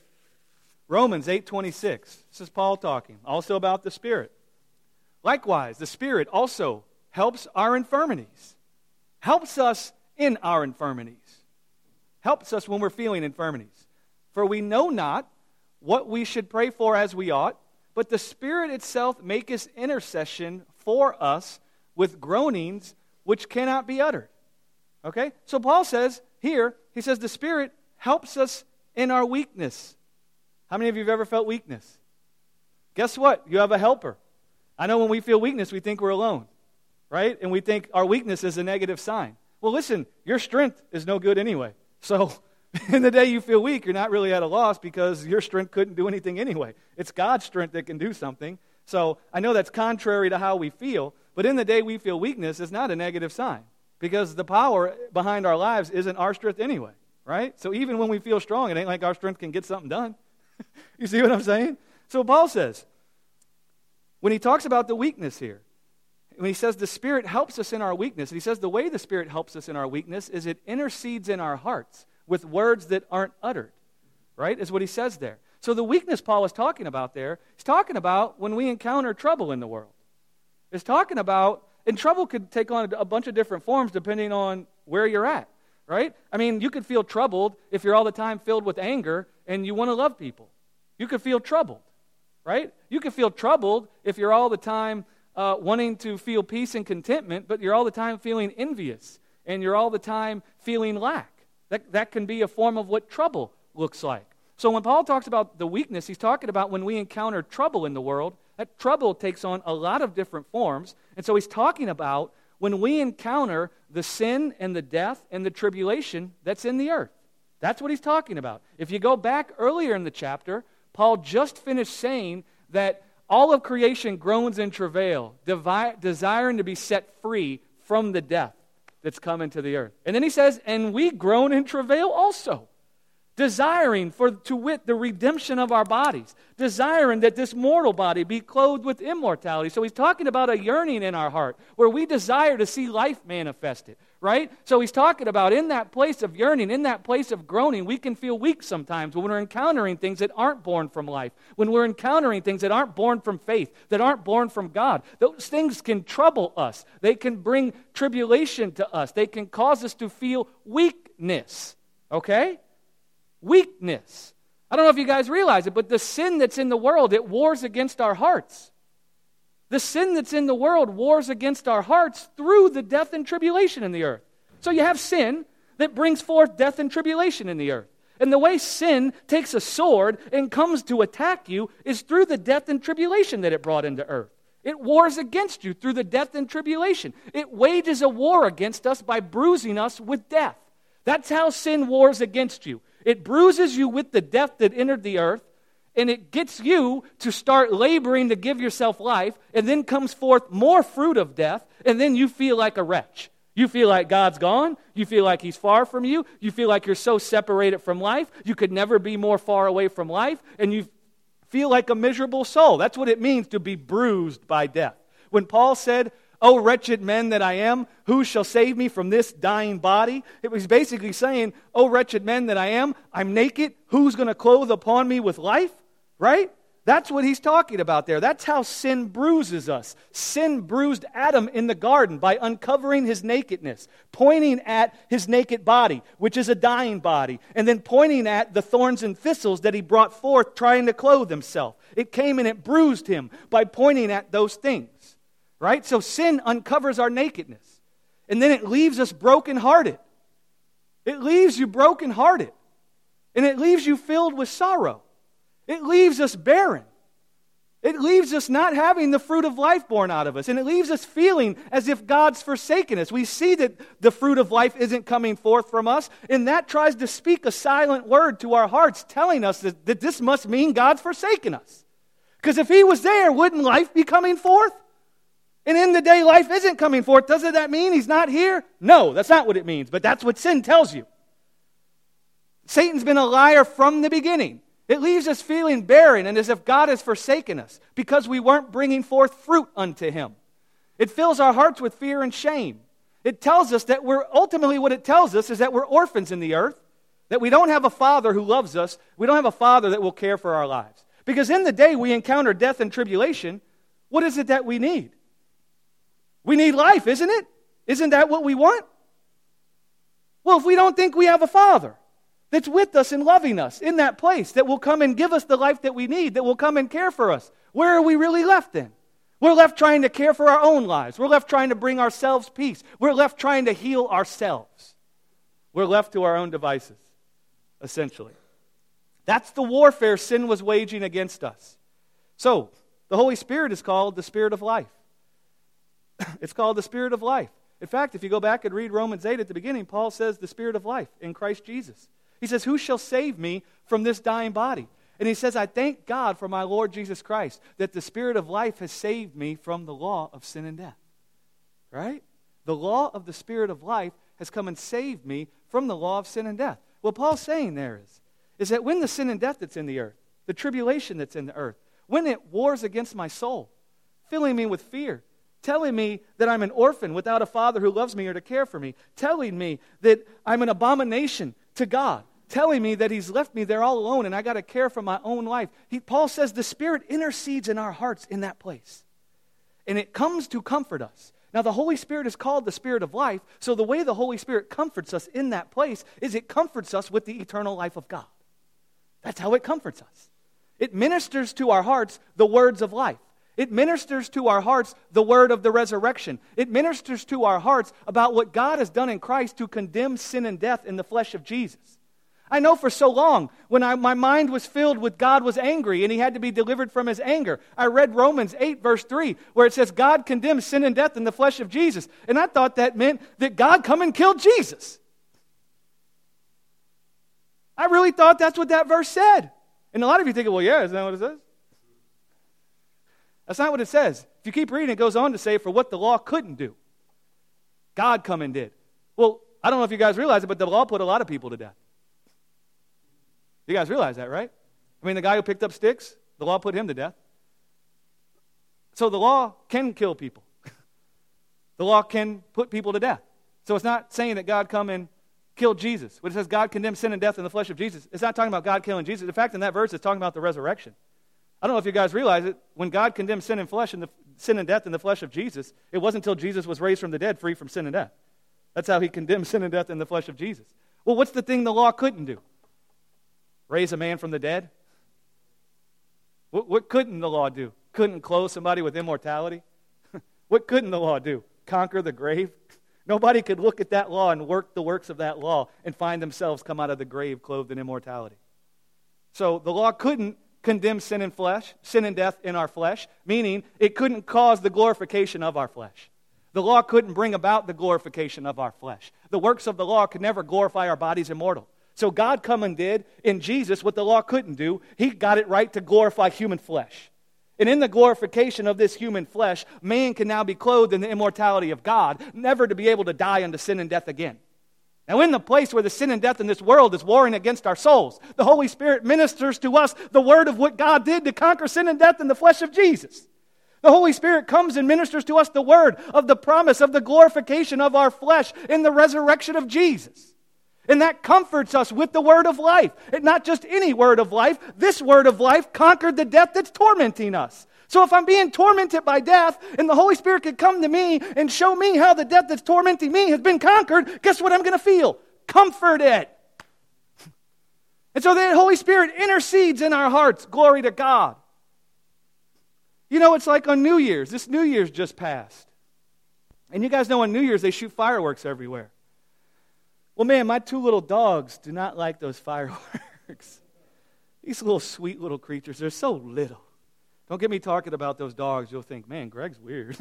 Romans eight twenty-six. This is Paul talking, also about the Spirit. Likewise, the Spirit also helps our infirmities. Helps us in our infirmities. Helps us when we're feeling infirmities. For we know not what we should pray for as we ought, but the Spirit itself maketh intercession for us with groanings which cannot be uttered. Okay? So Paul says here, he says the Spirit helps us in our weakness. How many of you have ever felt weakness? Guess what? You have a helper. I know when we feel weakness, we think we're alone, right? And we think our weakness is a negative sign. Well, listen, your strength is no good anyway. So in the day you feel weak, you're not really at a loss because your strength couldn't do anything anyway. It's God's strength that can do something. So I know that's contrary to how we feel, but in the day we feel weakness, it's not a negative sign because the power behind our lives isn't our strength anyway, right? So even when we feel strong, it ain't like our strength can get something done. You see what I'm saying? So Paul says, when he talks about the weakness here, when he says the Spirit helps us in our weakness, and he says the way the Spirit helps us in our weakness is it intercedes in our hearts with words that aren't uttered, right, is what he says there. So the weakness Paul is talking about there, he's talking about when we encounter trouble in the world. He's talking about, and trouble could take on a bunch of different forms depending on where you're at, right? I mean, you could feel troubled if you're all the time filled with anger and you want to love people. You could feel troubled, right? You could feel troubled if you're all the time uh, wanting to feel peace and contentment, but you're all the time feeling envious and you're all the time feeling lack. That, that can be a form of what trouble looks like. So when Paul talks about the weakness, he's talking about when we encounter trouble in the world, that trouble takes on a lot of different forms. And so he's talking about when we encounter the sin and the death and the tribulation that's in the earth. That's what he's talking about. If you go back earlier in the chapter, Paul just finished saying that all of creation groans in travail, devi- desiring to be set free from the death that's come into the earth. And then he says, and we groan in travail also, desiring for, to wit, the redemption of our bodies, desiring that this mortal body be clothed with immortality. So he's talking about a yearning in our heart where we desire to see life manifested, right? So he's talking about in that place of yearning, in that place of groaning, we can feel weak sometimes when we're encountering things that aren't born from life, when we're encountering things that aren't born from faith, that aren't born from God. Those things can trouble us. They can bring tribulation to us. They can cause us to feel weakness, okay? Weakness. I don't know if you guys realize it, but the sin that's in the world, it wars against our hearts. The sin that's in the world wars against our hearts through the death and tribulation in the earth. So you have sin that brings forth death and tribulation in the earth. And the way sin takes a sword and comes to attack you is through the death and tribulation that it brought into earth. It wars against you through the death and tribulation. It wages a war against us by bruising us with death. That's how sin wars against you. It bruises you with the death that entered the earth, and it gets you to start laboring to give yourself life, and then comes forth more fruit of death, and then you feel like a wretch. You feel like God's gone. You feel like He's far from you. You feel like you're so separated from life. You could never be more far away from life, and you feel like a miserable soul. That's what it means to be bruised by death. When Paul said, "O wretched men that I am, who shall save me from this dying body?" It was basically saying, "O wretched men that I am, I'm naked. Who's going to clothe upon me with life?" Right? That's what he's talking about there. That's how sin bruises us. Sin bruised Adam in the garden by uncovering his nakedness, pointing at his naked body, which is a dying body, and then pointing at the thorns and thistles that he brought forth trying to clothe himself. It came and it bruised him by pointing at those things. Right? So sin uncovers our nakedness. And then it leaves us brokenhearted. It leaves you brokenhearted. And it leaves you filled with sorrow. It leaves us barren. It leaves us not having the fruit of life born out of us. And it leaves us feeling as if God's forsaken us. We see that the fruit of life isn't coming forth from us. And that tries to speak a silent word to our hearts, telling us that, that this must mean God's forsaken us. Because if He was there, wouldn't life be coming forth? And in the day life isn't coming forth. Doesn't that mean He's not here? No, that's not what it means. But that's what sin tells you. Satan's been a liar from the beginning. It leaves us feeling barren and as if God has forsaken us because we weren't bringing forth fruit unto Him. It fills our hearts with fear and shame. It tells us that we're, ultimately what it tells us is that we're orphans in the earth, that we don't have a Father who loves us, we don't have a Father that will care for our lives. Because in the day we encounter death and tribulation, what is it that we need? We need life, isn't it? Isn't that what we want? Well, if we don't think we have a Father that's with us and loving us in that place, that will come and give us the life that we need, that will come and care for us, where are we really left then? We're left trying to care for our own lives. We're left trying to bring ourselves peace. We're left trying to heal ourselves. We're left to our own devices, essentially. That's the warfare sin was waging against us. So, the Holy Spirit is called the Spirit of life. It's called the Spirit of life. In fact, if you go back and read Romans eight at the beginning, Paul says the Spirit of life in Christ Jesus. He says, who shall save me from this dying body? And he says, I thank God for my Lord Jesus Christ, that the Spirit of life has saved me from the law of sin and death. Right? The law of the Spirit of life has come and saved me from the law of sin and death. What Paul's saying there is, is that when the sin and death that's in the earth, the tribulation that's in the earth, when it wars against my soul, filling me with fear, telling me that I'm an orphan without a Father who loves me or to care for me, telling me that I'm an abomination to God, telling me that He's left me there all alone and I got to care for my own life. He, Paul says the Spirit intercedes in our hearts in that place. And it comes to comfort us. Now the Holy Spirit is called the Spirit of life, so the way the Holy Spirit comforts us in that place is it comforts us with the eternal life of God. That's how it comforts us. It ministers to our hearts the words of life. It ministers to our hearts the word of the resurrection. It ministers to our hearts about what God has done in Christ to condemn sin and death in the flesh of Jesus. I know for so long, when I, my mind was filled with God was angry and He had to be delivered from His anger, I read Romans eight verse three where it says God condemns sin and death in the flesh of Jesus. And I thought that meant that God come and killed Jesus. I really thought that's what that verse said. And a lot of you think, well, yeah, isn't that what it says? That's not what it says. If you keep reading, it goes on to say, for what the law couldn't do, God come and did. Well, I don't know if you guys realize it, but the law put a lot of people to death. You guys realize that, right? I mean, the guy who picked up sticks, the law put him to death. So the law can kill people. The law can put people to death. So it's not saying that God come and killed Jesus. When it says God condemned sin and death in the flesh of Jesus, it's not talking about God killing Jesus. In fact, in that verse, it's talking about the resurrection. I don't know if you guys realize it. When God condemned sin and flesh and the sin and death in the flesh of Jesus, it wasn't until Jesus was raised from the dead, free from sin and death. That's how He condemned sin and death in the flesh of Jesus. Well, what's the thing the law couldn't do? Raise a man from the dead? What, what couldn't the law do? Couldn't clothe somebody with immortality? What couldn't the law do? Conquer the grave? Nobody could look at that law and work the works of that law and find themselves come out of the grave clothed in immortality. So the law couldn't condemn sin and flesh, sin and death in our flesh, meaning it couldn't cause the glorification of our flesh. The law couldn't bring about the glorification of our flesh. The works of the law could never glorify our bodies immortal. So God come and did in Jesus what the law couldn't do. He got it right to glorify human flesh. And in the glorification of this human flesh, man can now be clothed in the immortality of God, never to be able to die unto sin and death again. Now in the place where the sin and death in this world is warring against our souls, the Holy Spirit ministers to us the word of what God did to conquer sin and death in the flesh of Jesus. The Holy Spirit comes and ministers to us the word of the promise of the glorification of our flesh in the resurrection of Jesus. And that comforts us with the word of life. And not just any word of life. This word of life conquered the death that's tormenting us. So if I'm being tormented by death and the Holy Spirit could come to me and show me how the death that's tormenting me has been conquered, guess what I'm going to feel? Comforted. And so the Holy Spirit intercedes in our hearts. Glory to God. You know, it's like on New Year's. This New Year's just passed. And you guys know on New Year's they shoot fireworks everywhere. Well, man, my two little dogs do not like those fireworks. These little sweet little creatures, they're so little. Don't get me talking about those dogs. You'll think, man, Greg's weird.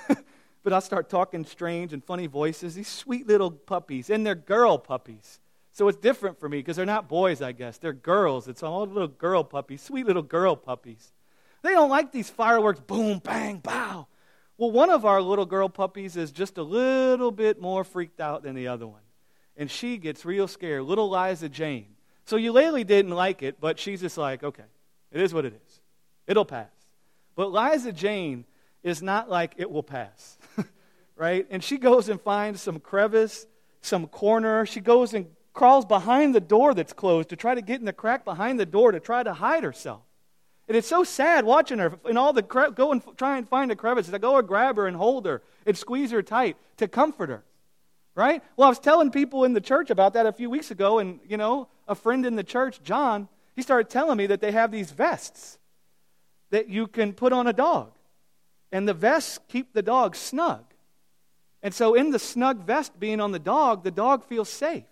But I'll start talking strange and funny voices. These sweet little puppies, and they're girl puppies. So it's different for me because they're not boys, I guess. They're girls. It's all little girl puppies, sweet little girl puppies. They don't like these fireworks, boom, bang, bow. Well, one of our little girl puppies is just a little bit more freaked out than the other one. And she gets real scared, little Liza Jane. So Eulalie didn't like it, but she's just like, okay, it is what it is. It'll pass. But Liza Jane is not like it will pass, right? And she goes and finds some crevice, some corner. She goes and crawls behind the door that's closed to try to get in the crack behind the door to try to hide herself. And it's so sad watching her and all the cre- go and f- try and find a crevice. I go and grab her and hold her and squeeze her tight to comfort her, right? Well, I was telling people in the church about that a few weeks ago, and, you know, a friend in the church, John, he started telling me that they have these vests that you can put on a dog. And the vests keep the dog snug. And so in the snug vest being on the dog, the dog feels safe.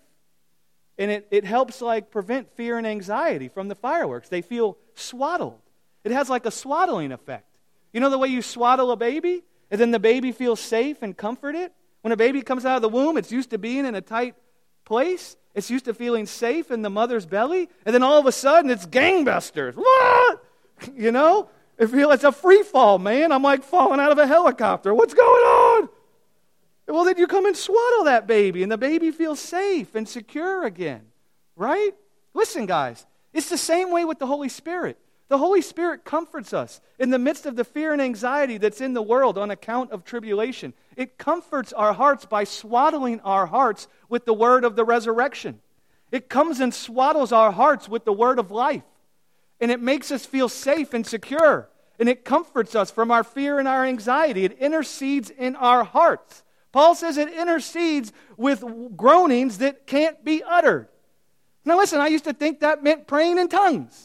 And it, it helps like prevent fear and anxiety from the fireworks. They feel swaddled. It has like a swaddling effect. You know the way you swaddle a baby? And then the baby feels safe and comforted? When a baby comes out of the womb, it's used to being in a tight place. It's used to feeling safe in the mother's belly. And then all of a sudden, it's gangbusters. What? You know? I feel it's a free fall, man. I'm like falling out of a helicopter. What's going on? Well, then you come and swaddle that baby, and the baby feels safe and secure again, right? Listen, guys, it's the same way with the Holy Spirit. The Holy Spirit comforts us in the midst of the fear and anxiety that's in the world on account of tribulation. It comforts our hearts by swaddling our hearts with the word of the resurrection. It comes and swaddles our hearts with the word of life. And it makes us feel safe and secure. And it comforts us from our fear and our anxiety. It intercedes in our hearts. Paul says it intercedes with groanings that can't be uttered. Now listen, I used to think that meant praying in tongues.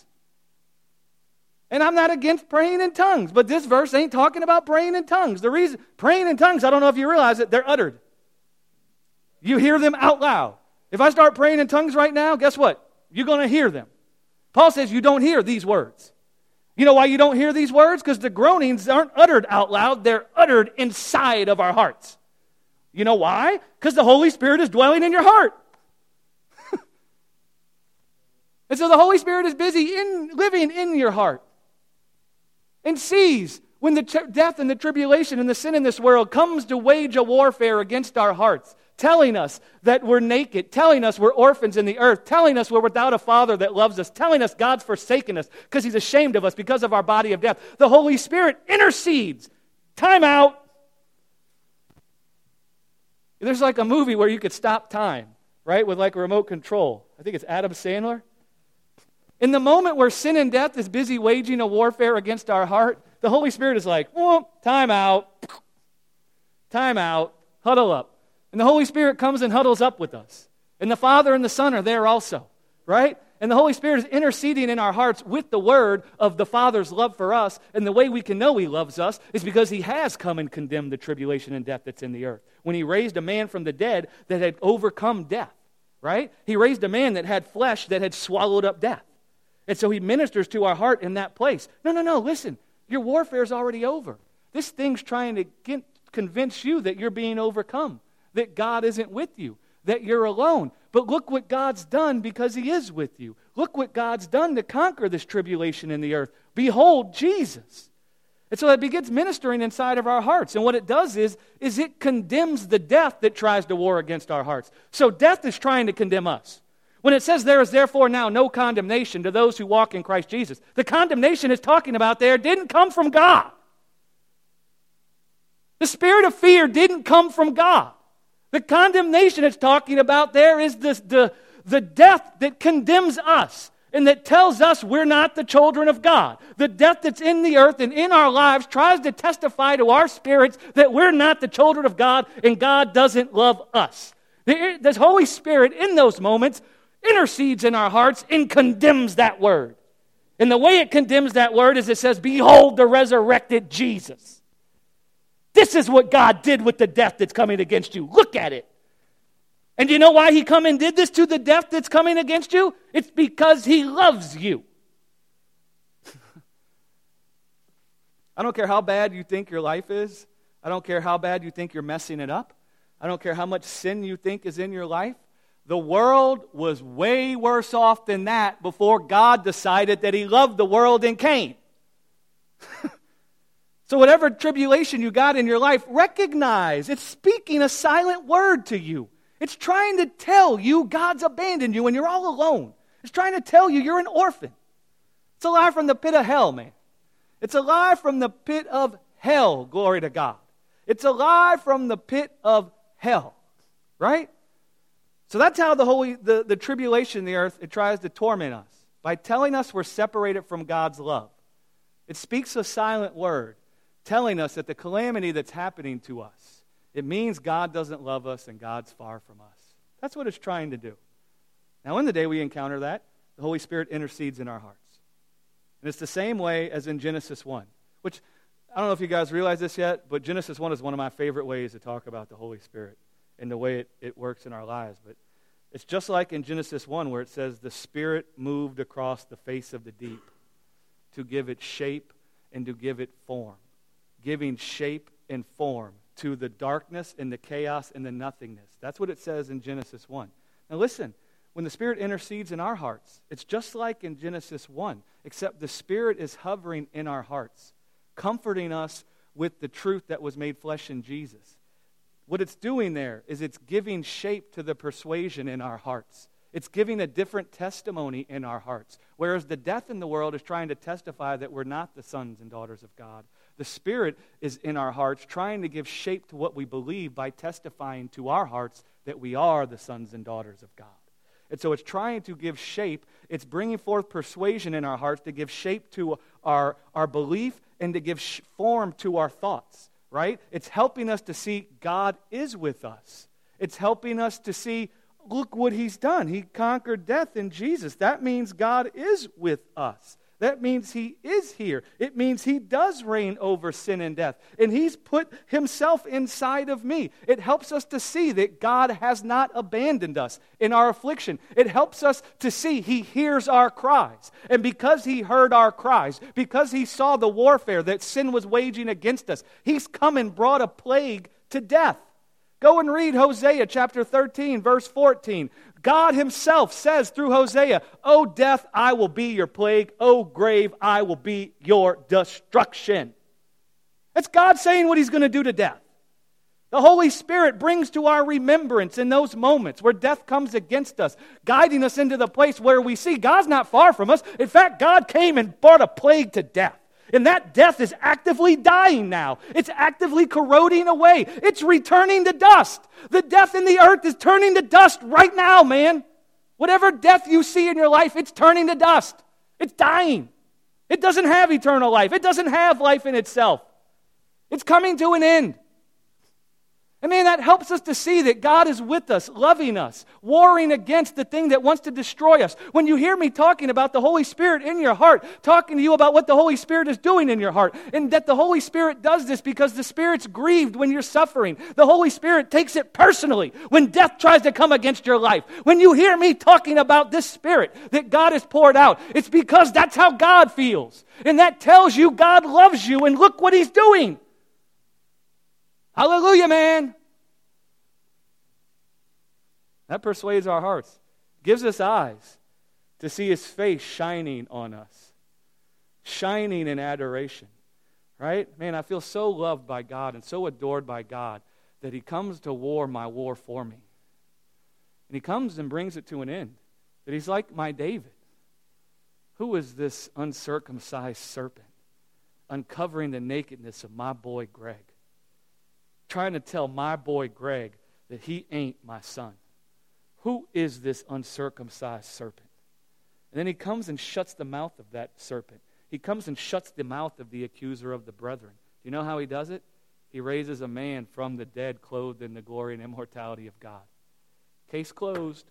And I'm not against praying in tongues, but this verse ain't talking about praying in tongues. The reason, praying in tongues, I don't know if you realize it, they're uttered. You hear them out loud. If I start praying in tongues right now, guess what? You're going to hear them. Paul says you don't hear these words. You know why you don't hear these words? Because the groanings aren't uttered out loud. They're uttered inside of our hearts. You know why? Because the Holy Spirit is dwelling in your heart. And so the Holy Spirit is busy in living in your heart. And sees when the t- death and the tribulation and the sin in this world comes to wage a warfare against our hearts, telling us that we're naked, telling us we're orphans in the earth, telling us we're without a Father that loves us, telling us God's forsaken us because He's ashamed of us because of our body of death. The Holy Spirit intercedes. Time out. There's like a movie where you could stop time, right, with like a remote control. I think it's Adam Sandler. In the moment where sin and death is busy waging a warfare against our heart, the Holy Spirit is like, oh, time out. Time out. Huddle up. And the Holy Spirit comes and huddles up with us. And the Father and the Son are there also, right? And the Holy Spirit is interceding in our hearts with the word of the Father's love for us. And the way we can know He loves us is because He has come and condemned the tribulation and death that's in the earth. When He raised a man from the dead that had overcome death, right? He raised a man that had flesh that had swallowed up death. And so He ministers to our heart in that place. No, no, no, listen. Your warfare is already over. This thing's trying to get, convince you that you're being overcome, that God isn't with you, that you're alone. But look what God's done because He is with you. Look what God's done to conquer this tribulation in the earth. Behold Jesus. And so that begins ministering inside of our hearts. And what it does is, is it condemns the death that tries to war against our hearts. So death is trying to condemn us. When it says there is therefore now no condemnation to those who walk in Christ Jesus, the condemnation it's talking about there didn't come from God. The spirit of fear didn't come from God. The condemnation it's talking about there is this, the, the death that condemns us and that tells us we're not the children of God. The death that's in the earth and in our lives tries to testify to our spirits that we're not the children of God and God doesn't love us. The, the Holy Spirit in those moments intercedes in our hearts and condemns that word. And the way it condemns that word is it says, behold the resurrected Jesus. This is what God did with the death that's coming against you. Look at it. And you know why He come and did this to the death that's coming against you? It's because He loves you. I don't care how bad you think your life is. I don't care how bad you think you're messing it up. I don't care how much sin you think is in your life. The world was way worse off than that before God decided that He loved the world and came. So whatever tribulation you got in your life, recognize it's speaking a silent word to you. It's trying to tell you God's abandoned you and you're all alone. It's trying to tell you you're an orphan. It's a lie from the pit of hell, man. It's a lie from the pit of hell, glory to God. It's a lie from the pit of hell, right? So that's how the holy, the, the tribulation in the earth, it tries to torment us. By telling us we're separated from God's love. It speaks a silent word, telling us that the calamity that's happening to us, it means God doesn't love us and God's far from us. That's what it's trying to do. Now, in the day we encounter that, the Holy Spirit intercedes in our hearts. And it's the same way as in Genesis one, which, I don't know if you guys realize this yet, but Genesis one is one of my favorite ways to talk about the Holy Spirit and the way it, it works in our lives. But it's just like in Genesis one where it says, the Spirit moved across the face of the deep to give it shape and to give it form. Giving shape and form to the darkness and the chaos and the nothingness. That's what it says in Genesis one. Now listen, when the Spirit intercedes in our hearts, it's just like in Genesis one, except the Spirit is hovering in our hearts, comforting us with the truth that was made flesh in Jesus. What it's doing there is it's giving shape to the persuasion in our hearts. It's giving a different testimony in our hearts. Whereas the death in the world is trying to testify that we're not the sons and daughters of God. The Spirit is in our hearts trying to give shape to what we believe by testifying to our hearts that we are the sons and daughters of God. And so it's trying to give shape. It's bringing forth persuasion in our hearts to give shape to our, our belief and to give sh- form to our thoughts, right? It's helping us to see God is with us. It's helping us to see, look what He's done. He conquered death in Jesus. That means God is with us. That means He is here. It means He does reign over sin and death. And He's put Himself inside of me. It helps us to see that God has not abandoned us in our affliction. It helps us to see He hears our cries. And because He heard our cries, because He saw the warfare that sin was waging against us, He's come and brought a plague to death. Go and read Hosea chapter thirteen, verse fourteen. God Himself says through Hosea, "O death, I will be your plague. O grave, I will be your destruction." That's God saying what He's going to do to death. The Holy Spirit brings to our remembrance in those moments where death comes against us, guiding us into the place where we see God's not far from us. In fact, God came and brought a plague to death. And that death is actively dying now. It's actively corroding away. It's returning to dust. The death in the earth is turning to dust right now, man. Whatever death you see in your life, it's turning to dust. It's dying. It doesn't have eternal life. It doesn't have life in itself. It's coming to an end. And man, that helps us to see that God is with us, loving us, warring against the thing that wants to destroy us. When you hear me talking about the Holy Spirit in your heart, talking to you about what the Holy Spirit is doing in your heart, and that the Holy Spirit does this because the Spirit's grieved when you're suffering. The Holy Spirit takes it personally when death tries to come against your life. When you hear me talking about this Spirit that God has poured out, it's because that's how God feels. And that tells you God loves you, and look what He's doing. Hallelujah, man. That persuades our hearts. Gives us eyes to see His face shining on us. Shining in adoration. Right? Man, I feel so loved by God and so adored by God that He comes to war my war for me. And He comes and brings it to an end. That He's like my David. Who is this uncircumcised serpent uncovering the nakedness of my boy Greg? Trying to tell my boy Greg that he ain't my son. Who is this uncircumcised serpent? And then He comes and shuts the mouth of that serpent. He comes and shuts the mouth of the accuser of the brethren. Do you know how He does it? He raises a man from the dead, clothed in the glory and immortality of God. Case closed.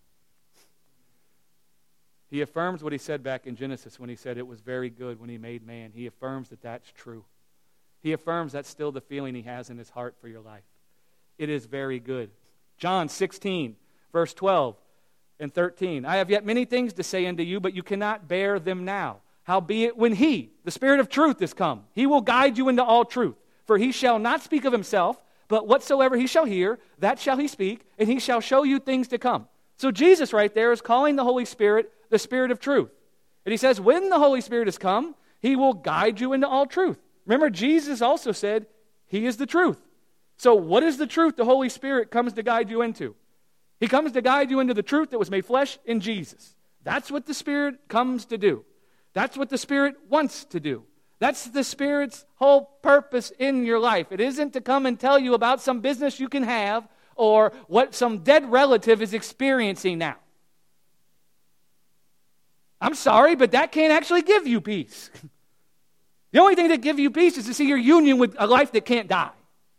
He affirms what He said back in Genesis when He said it was very good when He made man. He affirms that that's true. He affirms that's still the feeling He has in His heart for your life. It is very good. John sixteen, verse twelve and thirteen. I have yet many things to say unto you, but you cannot bear them now. Howbeit when he, the Spirit of truth, is come, he will guide you into all truth. For he shall not speak of himself, but whatsoever he shall hear, that shall he speak, and he shall show you things to come. So Jesus right there is calling the Holy Spirit the Spirit of truth. And he says, when the Holy Spirit has come, he will guide you into all truth. Remember, Jesus also said, he is the truth. So what is the truth the Holy Spirit comes to guide you into? He comes to guide you into the truth that was made flesh in Jesus. That's what the Spirit comes to do. That's what the Spirit wants to do. That's the Spirit's whole purpose in your life. It isn't to come and tell you about some business you can have or what some dead relative is experiencing now. I'm sorry, but that can't actually give you peace. The only thing that gives you peace is to see your union with a life that can't die.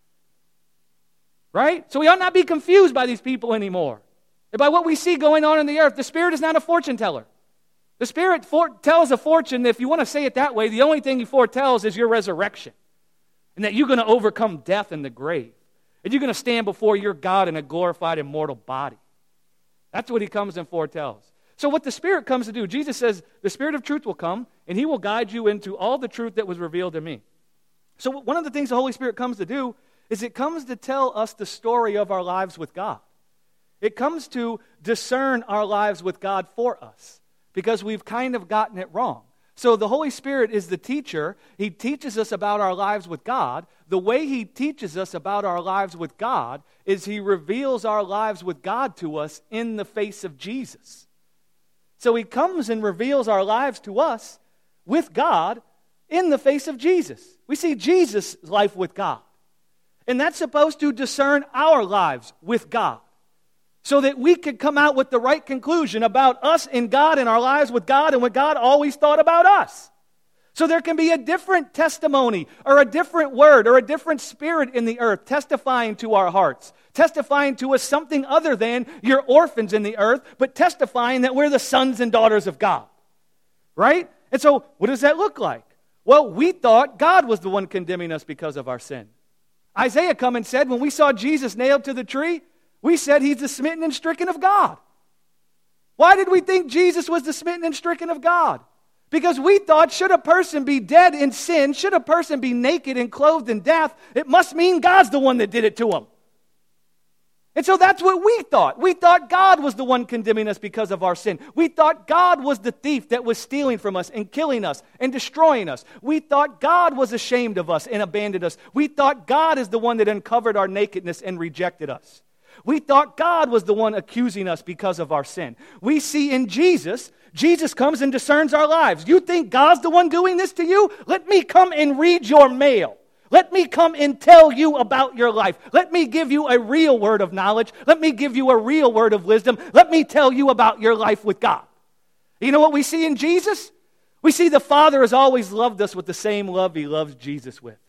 Right? So we ought not be confused by these people anymore. And by what we see going on in the earth. The Spirit is not a fortune teller. The Spirit foretells a fortune, if you want to say it that way, the only thing he foretells is your resurrection. And that you're going to overcome death and the grave. And you're going to stand before your God in a glorified immortal body. That's what he comes and foretells. So what the Spirit comes to do, Jesus says, the Spirit of truth will come, and he will guide you into all the truth that was revealed to me. So one of the things the Holy Spirit comes to do is it comes to tell us the story of our lives with God. It comes to discern our lives with God for us, because we've kind of gotten it wrong. So the Holy Spirit is the teacher. He teaches us about our lives with God. The way he teaches us about our lives with God is he reveals our lives with God to us in the face of Jesus. So he comes and reveals our lives to us with God in the face of Jesus. We see Jesus' life with God. And that's supposed to discern our lives with God, so that we could come out with the right conclusion about us and God and our lives with God and what God always thought about us. So there can be a different testimony or a different word or a different spirit in the earth testifying to our hearts, testifying to us something other than you're orphans in the earth, but testifying that we're the sons and daughters of God. Right? And so what does that look like? Well, we thought God was the one condemning us because of our sin. Isaiah come and said, when we saw Jesus nailed to the tree, we said he's the smitten and stricken of God. Why did we think Jesus was the smitten and stricken of God? Because we thought, should a person be dead in sin, should a person be naked and clothed in death, it must mean God's the one that did it to him. And so that's what we thought. We thought God was the one condemning us because of our sin. We thought God was the thief that was stealing from us and killing us and destroying us. We thought God was ashamed of us and abandoned us. We thought God is the one that uncovered our nakedness and rejected us. We thought God was the one accusing us because of our sin. We see in Jesus, Jesus comes and discerns our lives. You think God's the one doing this to you? Let me come and read your mail. Let me come and tell you about your life. Let me give you a real word of knowledge. Let me give you a real word of wisdom. Let me tell you about your life with God. You know what we see in Jesus? We see the Father has always loved us with the same love he loves Jesus with.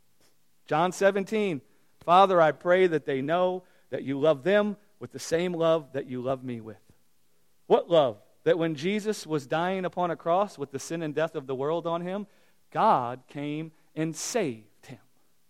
John seventeen, Father, I pray that they know that you love them with the same love that you love me with. What love? That when Jesus was dying upon a cross with the sin and death of the world on him, God came and saved him.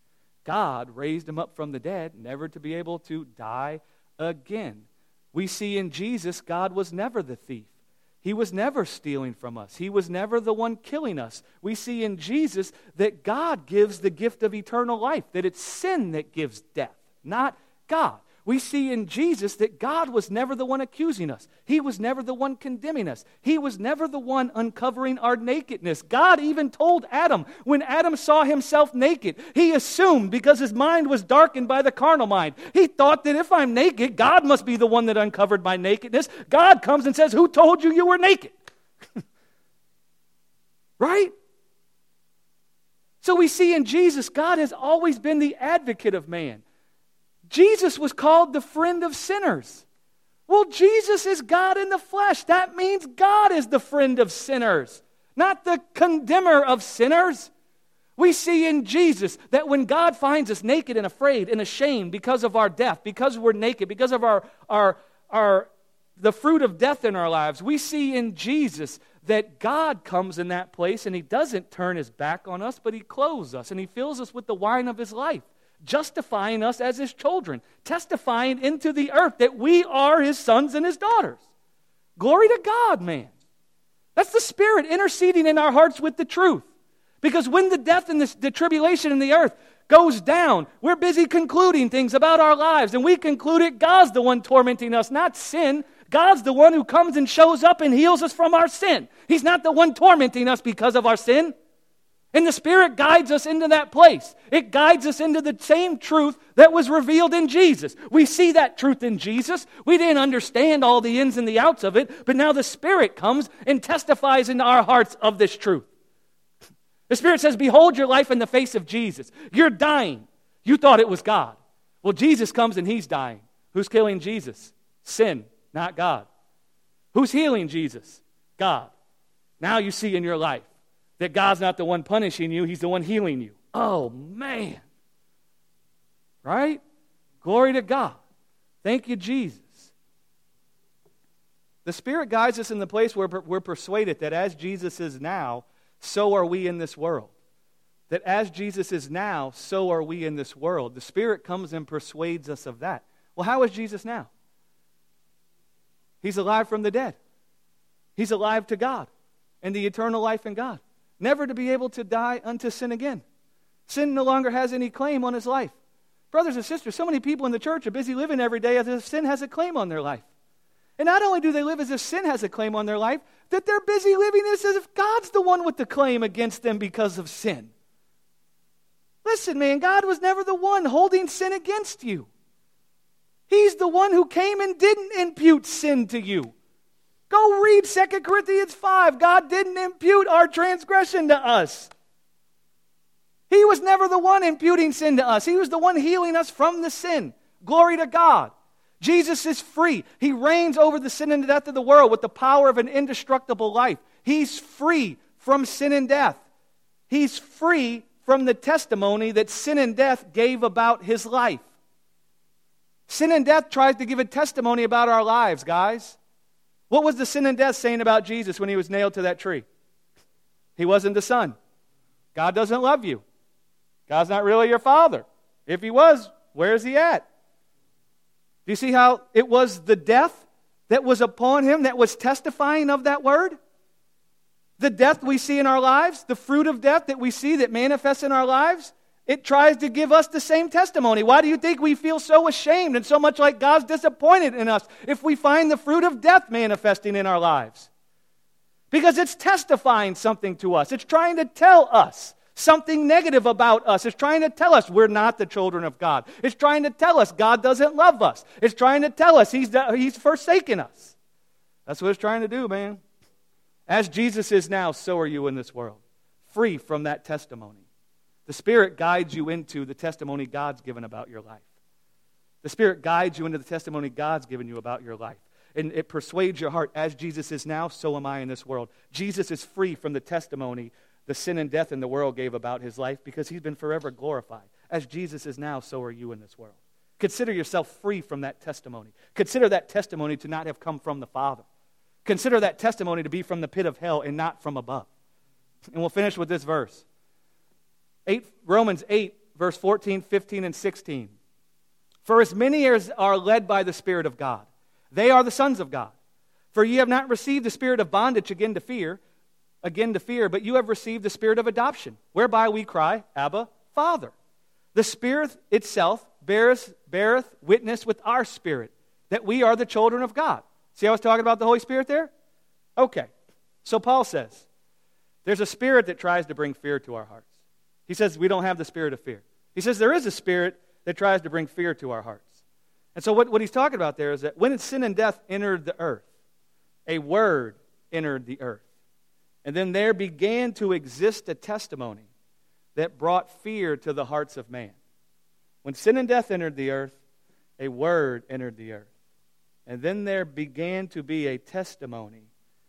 God raised him up from the dead, never to be able to die again. We see in Jesus, God was never the thief. He was never stealing from us. He was never the one killing us. We see in Jesus that God gives the gift of eternal life, that it's sin that gives death, not God. We see in Jesus that God was never the one accusing us. He was never the one condemning us. He was never the one uncovering our nakedness. God even told Adam, when Adam saw himself naked, he assumed, because his mind was darkened by the carnal mind, he thought that if I'm naked, God must be the one that uncovered my nakedness. God comes and says, who told you you were naked? Right? So we see in Jesus, God has always been the advocate of man. Jesus was called the friend of sinners. Well, Jesus is God in the flesh. That means God is the friend of sinners, not the condemner of sinners. We see in Jesus that when God finds us naked and afraid and ashamed because of our death, because we're naked, because of our, our, our the fruit of death in our lives, we see in Jesus that God comes in that place and he doesn't turn his back on us, but he clothes us and he fills us with the wine of his life, justifying us as his children, testifying into the earth that we are his sons and his daughters. Glory to God, man. That's the Spirit interceding in our hearts with the truth. Because when the death and the, the tribulation in the earth goes down, we're busy concluding things about our lives. And we conclude it, God's the one tormenting us, not sin. God's the one who comes and shows up and heals us from our sin. He's not the one tormenting us because of our sin. And the Spirit guides us into that place. It guides us into the same truth that was revealed in Jesus. We see that truth in Jesus. We didn't understand all the ins and the outs of it, but now the Spirit comes and testifies into our hearts of this truth. The Spirit says, behold your life in the face of Jesus. You're dying. You thought it was God. Well, Jesus comes and He's dying. Who's killing Jesus? Sin, not God. Who's healing Jesus? God. Now you see in your life that God's not the one punishing you, He's the one healing you. Oh, man. Right? Glory to God. Thank you, Jesus. The Spirit guides us in the place where we're persuaded that as Jesus is now, so are we in this world. That as Jesus is now, so are we in this world. The Spirit comes and persuades us of that. Well, how is Jesus now? He's alive from the dead. He's alive to God and the eternal life in God. Never to be able to die unto sin again. Sin no longer has any claim on his life. Brothers and sisters, so many people in the church are busy living every day as if sin has a claim on their life. And not only do they live as if sin has a claim on their life, that they're busy living as if God's the one with the claim against them because of sin. Listen, man, God was never the one holding sin against you. He's the one who came and didn't impute sin to you. Go read Second Corinthians five. God didn't impute our transgression to us. He was never the one imputing sin to us. He was the one healing us from the sin. Glory to God. Jesus is free. He reigns over the sin and the death of the world with the power of an indestructible life. He's free from sin and death. He's free from the testimony that sin and death gave about his life. Sin and death tries to give a testimony about our lives, guys. What was the sin and death saying about Jesus when he was nailed to that tree? He wasn't the Son. God doesn't love you. God's not really your Father. If he was, where is he at? Do you see how it was the death that was upon him that was testifying of that word? The death we see in our lives, the fruit of death that we see that manifests in our lives, it tries to give us the same testimony. Why do you think we feel so ashamed and so much like God's disappointed in us if we find the fruit of death manifesting in our lives? Because it's testifying something to us. It's trying to tell us something negative about us. It's trying to tell us we're not the children of God. It's trying to tell us God doesn't love us. It's trying to tell us He's, he's forsaken us. That's what it's trying to do, man. As Jesus is now, so are you in this world. Free from that testimony. The Spirit guides you into the testimony God's given about your life. The Spirit guides you into the testimony God's given you about your life. And it persuades your heart, as Jesus is now, so am I in this world. Jesus is free from the testimony the sin and death in the world gave about his life because he's been forever glorified. As Jesus is now, so are you in this world. Consider yourself free from that testimony. Consider that testimony to not have come from the Father. Consider that testimony to be from the pit of hell and not from above. And we'll finish with this verse. Eight, Romans eight, verse fourteen, fifteen, and sixteen. For as many as are led by the Spirit of God, they are the sons of God. For ye have not received the spirit of bondage again to fear, again to fear, but you have received the spirit of adoption, whereby we cry, Abba, Father. The Spirit itself beareth, beareth witness with our spirit that we are the children of God. See how I was talking about the Holy Spirit there? Okay. So Paul says, there's a spirit that tries to bring fear to our hearts. He says we don't have the spirit of fear. He says there is a spirit that tries to bring fear to our hearts. And so what, what he's talking about there is that when sin and death entered the earth, a word entered the earth. And then there began to exist a testimony that brought fear to the hearts of man. When sin and death entered the earth, a word entered the earth. And then there began to be a testimony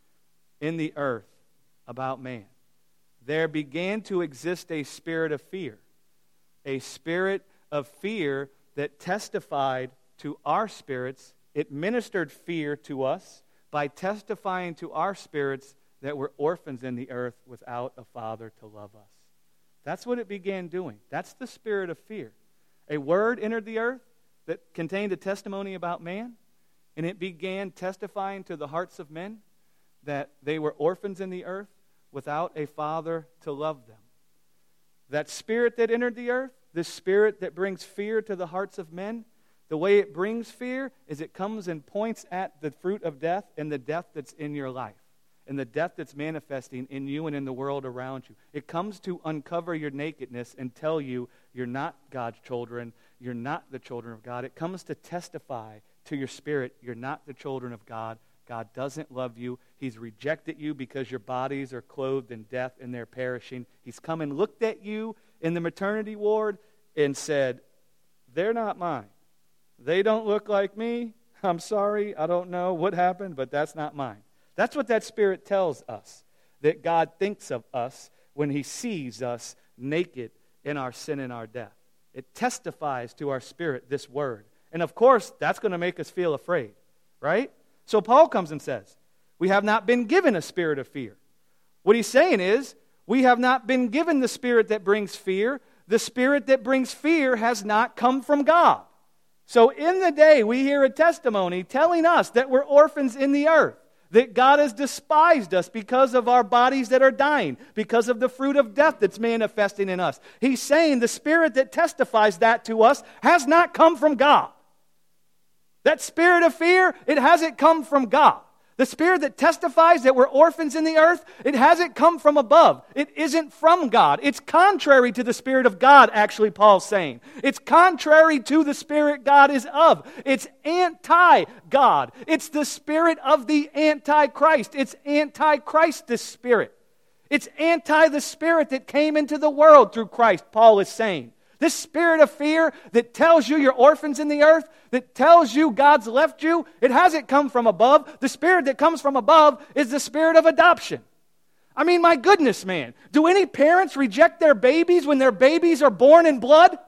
in the earth about man. There began to exist a spirit of fear. A spirit of fear that testified to our spirits. It ministered fear to us by testifying to our spirits that we're orphans in the earth without a father to love us. That's what it began doing. That's the spirit of fear. A word entered the earth that contained a testimony about man, and it began testifying to the hearts of men that they were orphans in the earth without a father to love them. That spirit that entered the earth, this spirit that brings fear to the hearts of men, the way it brings fear is it comes and points at the fruit of death and the death that's in your life and the death that's manifesting in you and in the world around you. It comes to uncover your nakedness and tell you you're not God's children, you're not the children of God. It comes to testify to your spirit you're not the children of God. God doesn't love you. He's rejected you because your bodies are clothed in death and they're perishing. He's come and looked at you in the maternity ward and said, they're not mine. They don't look like me. I'm sorry. I don't know what happened, but that's not mine. That's what that spirit tells us, that God thinks of us when he sees us naked in our sin and our death. It testifies to our spirit, this word. And of course, that's going to make us feel afraid, right? So Paul comes and says, we have not been given a spirit of fear. What he's saying is, we have not been given the spirit that brings fear. The spirit that brings fear has not come from God. So in the day, we hear a testimony telling us that we're orphans in the earth, that God has despised us because of our bodies that are dying, because of the fruit of death that's manifesting in us. He's saying the spirit that testifies that to us has not come from God. That spirit of fear, it hasn't come from God. The spirit that testifies that we're orphans in the earth, it hasn't come from above. It isn't from God. It's contrary to the Spirit of God, actually, Paul's saying. It's contrary to the Spirit God is of. It's anti-God. It's the spirit of the Antichrist. It's anti-Christ, this spirit. It's anti the spirit that came into the world through Christ, Paul is saying. This spirit of fear that tells you you're orphans in the earth, that tells you God's left you, it hasn't come from above. The spirit that comes from above is the spirit of adoption. I mean, my goodness, man. Do any parents reject their babies when their babies are born in blood?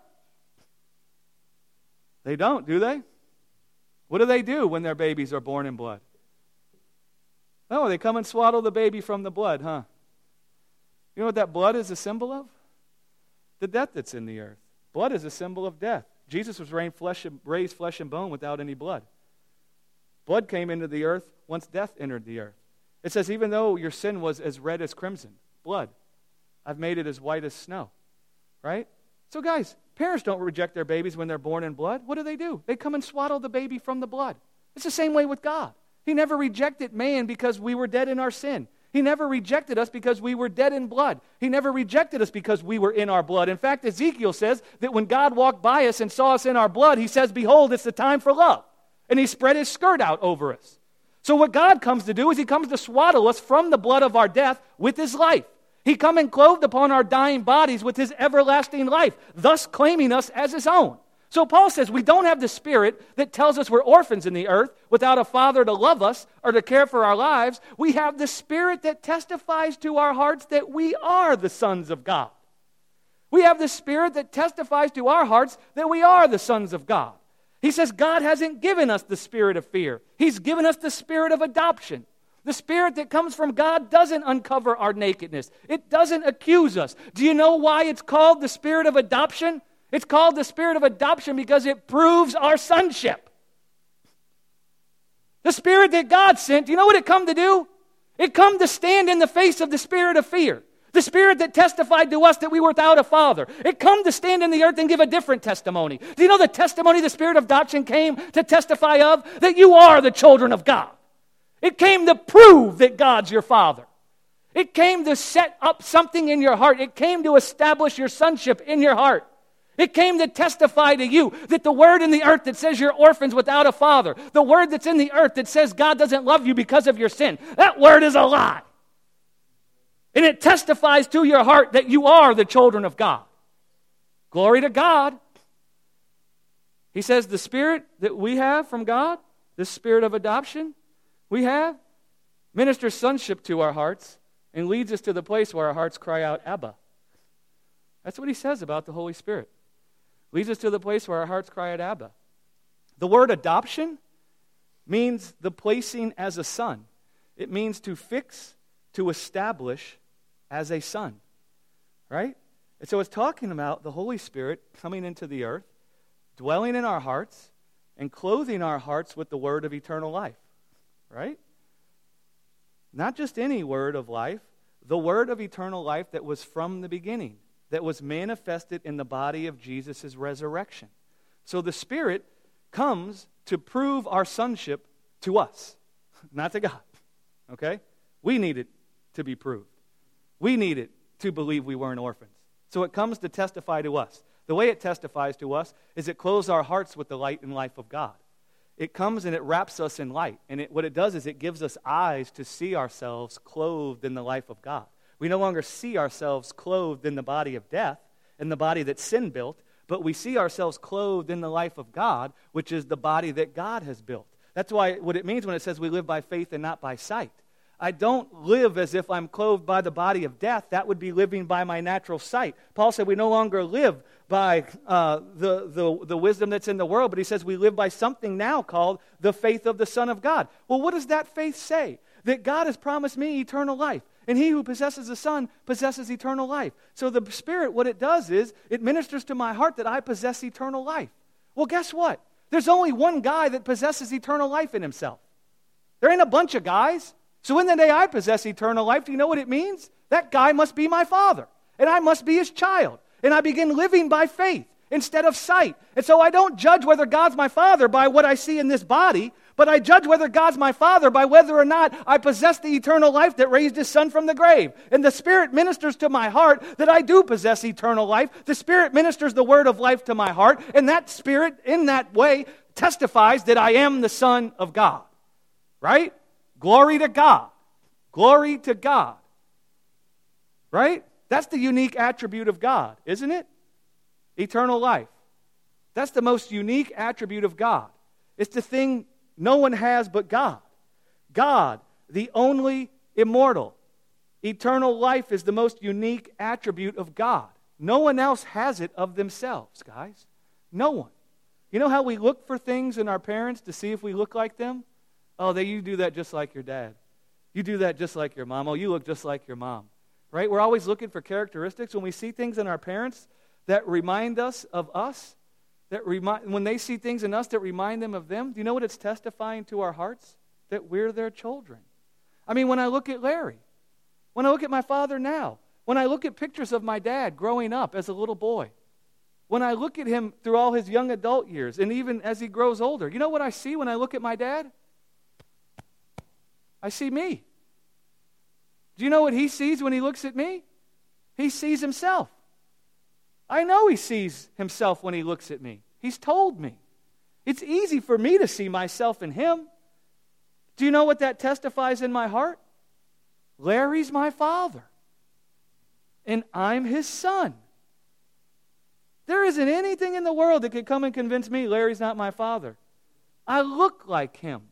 They don't, do they? What do they do when their babies are born in blood? Oh, they come and swaddle the baby from the blood, huh? You know what that blood is a symbol of? The death that's in the earth. Blood is a symbol of death. Jesus was raised flesh and, raised flesh and bone without any blood. Blood came into the earth once death entered the earth. It says, even though your sin was as red as crimson, blood, I've made it as white as snow. Right? So guys, parents don't reject their babies when they're born in blood. What do they do? They come and swaddle the baby from the blood. It's the same way with God. He never rejected man because we were dead in our sin. He never rejected us because we were dead in blood. He never rejected us because we were in our blood. In fact, Ezekiel says that when God walked by us and saw us in our blood, he says, behold, it's the time for love. And he spread his skirt out over us. So what God comes to do is he comes to swaddle us from the blood of our death with his life. He come and clothed upon our dying bodies with his everlasting life, thus claiming us as his own. So Paul says we don't have the spirit that tells us we're orphans in the earth without a father to love us or to care for our lives. We have the spirit that testifies to our hearts that we are the sons of God. We have the spirit that testifies to our hearts that we are the sons of God. He says God hasn't given us the spirit of fear. He's given us the spirit of adoption. The spirit that comes from God doesn't uncover our nakedness. It doesn't accuse us. Do you know why it's called the spirit of adoption? It's called the spirit of adoption because it proves our sonship. The spirit that God sent, you know what it come to do? It come to stand in the face of the spirit of fear. The spirit that testified to us that we were without a father. It come to stand in the earth and give a different testimony. Do you know the testimony the spirit of adoption came to testify of? That you are the children of God. It came to prove that God's your father. It came to set up something in your heart. It came to establish your sonship in your heart. It came to testify to you that the word in the earth that says you're orphans without a father, the word that's in the earth that says God doesn't love you because of your sin, that word is a lie. And it testifies to your heart that you are the children of God. Glory to God. He says the spirit that we have from God, the spirit of adoption we have, ministers sonship to our hearts and leads us to the place where our hearts cry out, Abba. That's what he says about the Holy Spirit. Leads us to the place where our hearts cry out, Abba. The word adoption means the placing as a son. It means to fix, to establish as a son. Right? And so it's talking about the Holy Spirit coming into the earth, dwelling in our hearts, and clothing our hearts with the word of eternal life. Right? Not just any word of life, the word of eternal life that was from the beginning, that was manifested in the body of Jesus' resurrection. So the Spirit comes to prove our sonship to us, not to God. Okay? We need it to be proved. We need it to believe we weren't orphans. So it comes to testify to us. The way it testifies to us is it clothes our hearts with the light and life of God. It comes and it wraps us in light. And it, what it does is it gives us eyes to see ourselves clothed in the life of God. We no longer see ourselves clothed in the body of death, in the body that sin built, but we see ourselves clothed in the life of God, which is the body that God has built. That's why what it means when it says we live by faith and not by sight. I don't live as if I'm clothed by the body of death. That would be living by my natural sight. Paul said we no longer live by uh, the, the, the wisdom that's in the world, but he says we live by something now called the faith of the Son of God. Well, what does that faith say? That God has promised me eternal life. And he who possesses the Son possesses eternal life. So the Spirit, what it does is, it ministers to my heart that I possess eternal life. Well, guess what? There's only one guy that possesses eternal life in himself. There ain't a bunch of guys. So in the day I possess eternal life, do you know what it means? That guy must be my father, and I must be his child. And I begin living by faith instead of sight. And so I don't judge whether God's my father by what I see in this body, but I judge whether God's my father by whether or not I possess the eternal life that raised his Son from the grave. And the Spirit ministers to my heart that I do possess eternal life. The Spirit ministers the word of life to my heart, and that Spirit, in that way, testifies that I am the Son of God. Right? Glory to God. Glory to God. Right? That's the unique attribute of God, isn't it? Eternal life. That's the most unique attribute of God. It's the thing no one has but God. God, the only immortal. Eternal life is the most unique attribute of God. No one else has it of themselves, guys. No one. You know how we look for things in our parents to see if we look like them? Oh, they, you do that just like your dad. You do that just like your mom. Oh, you look just like your mom. Right? We're always looking for characteristics. When we see things in our parents that remind us of us, that remind, when they see things in us that remind them of them, do you know what it's testifying to our hearts? That we're their children. I mean, when I look at Larry, when I look at my father now, when I look at pictures of my dad growing up as a little boy, when I look at him through all his young adult years, and even as he grows older, you know what I see when I look at my dad? I see me. Do you know what he sees when he looks at me? He sees himself. I know he sees himself when he looks at me. He's told me. It's easy for me to see myself in him. Do you know what that testifies in my heart? Larry's my father, and I'm his son. There isn't anything in the world that could come and convince me Larry's not my father. I look like him.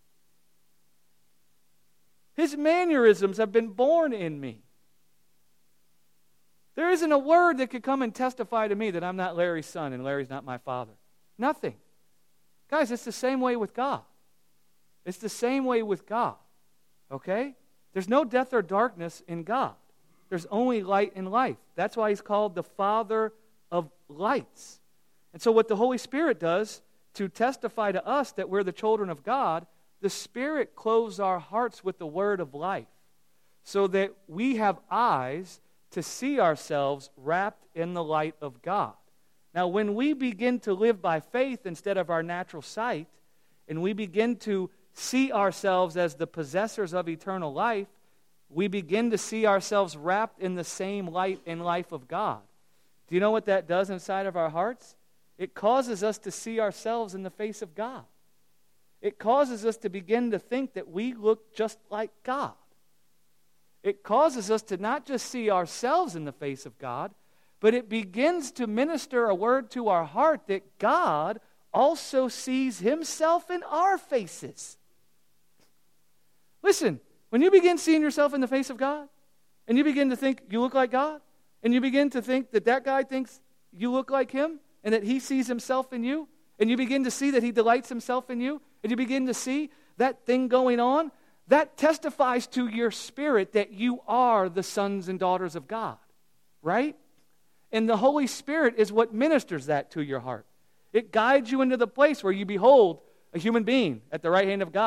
His mannerisms have been born in me. There isn't a word that could come and testify to me that I'm not Larry's son and Larry's not my father. Nothing. Guys, it's the same way with God. It's the same way with God. Okay? There's no death or darkness in God. There's only light and life. That's why he's called the Father of lights. And so what the Holy Spirit does to testify to us that we're the children of God, the Spirit clothes our hearts with the word of life so that we have eyes to see ourselves wrapped in the light of God. Now, when we begin to live by faith instead of our natural sight, and we begin to see ourselves as the possessors of eternal life, we begin to see ourselves wrapped in the same light and life of God. Do you know what that does inside of our hearts? It causes us to see ourselves in the face of God. It causes us to begin to think that we look just like God. It causes us to not just see ourselves in the face of God, but it begins to minister a word to our heart that God also sees himself in our faces. Listen, when you begin seeing yourself in the face of God, and you begin to think you look like God, and you begin to think that that guy thinks you look like him, and that he sees himself in you, and you begin to see that he delights himself in you, and you begin to see that thing going on, that testifies to your spirit that you are the sons and daughters of God, right? And the Holy Spirit is what ministers that to your heart. It guides you into the place where you behold a human being at the right hand of God,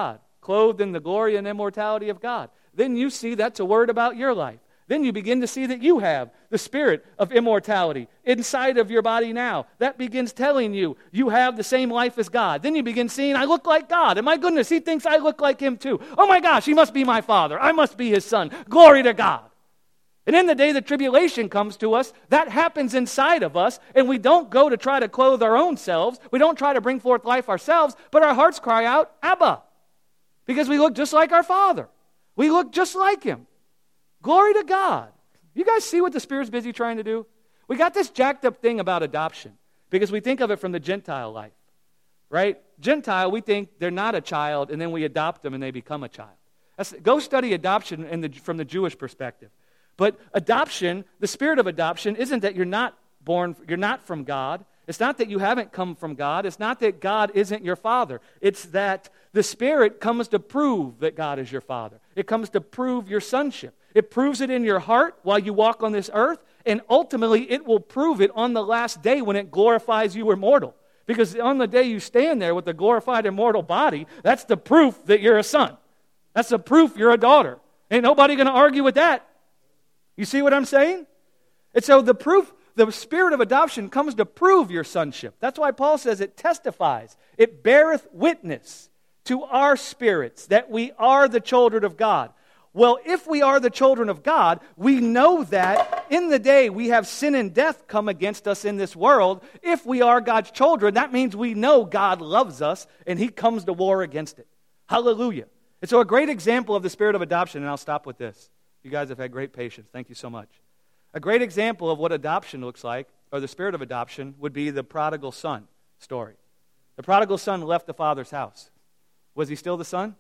clothed in the glory and immortality of God. Then you see that's a word about your life. Then you begin to see that you have the spirit of immortality inside of your body now. That begins telling you you have the same life as God. Then you begin seeing, I look like God. And my goodness, he thinks I look like him too. Oh my gosh, he must be my father. I must be his son. Glory to God. And in the day the tribulation comes to us, that happens inside of us, and we don't go to try to clothe our own selves. We don't try to bring forth life ourselves, but our hearts cry out, Abba, because we look just like our Father. We look just like him. Glory to God. You guys see what the Spirit's busy trying to do? We got this jacked up thing about adoption because we think of it from the Gentile life, right? Gentile, we think they're not a child, and then we adopt them and they become a child. That's, go study adoption in the, from the Jewish perspective. But adoption, the spirit of adoption, isn't that you're not born, you're not from God. It's not that you haven't come from God. It's not that God isn't your father. It's that the Spirit comes to prove that God is your father. It comes to prove your sonship. It proves it in your heart while you walk on this earth, and ultimately it will prove it on the last day when it glorifies you immortal. Because on the day you stand there with a glorified immortal body, that's the proof that you're a son. That's the proof you're a daughter. Ain't nobody going to argue with that. You see what I'm saying? And so the proof, the spirit of adoption comes to prove your sonship. That's why Paul says it testifies. It beareth witness to our spirits that we are the children of God. Well, if we are the children of God, we know that in the day we have sin and death come against us in this world. If we are God's children, that means we know God loves us and he comes to war against it. Hallelujah. And so a great example of the spirit of adoption, and I'll stop with this. You guys have had great patience. Thank you so much. A great example of what adoption looks like, or the spirit of adoption, would be the prodigal son story. The prodigal son left the father's house. Was he still the son?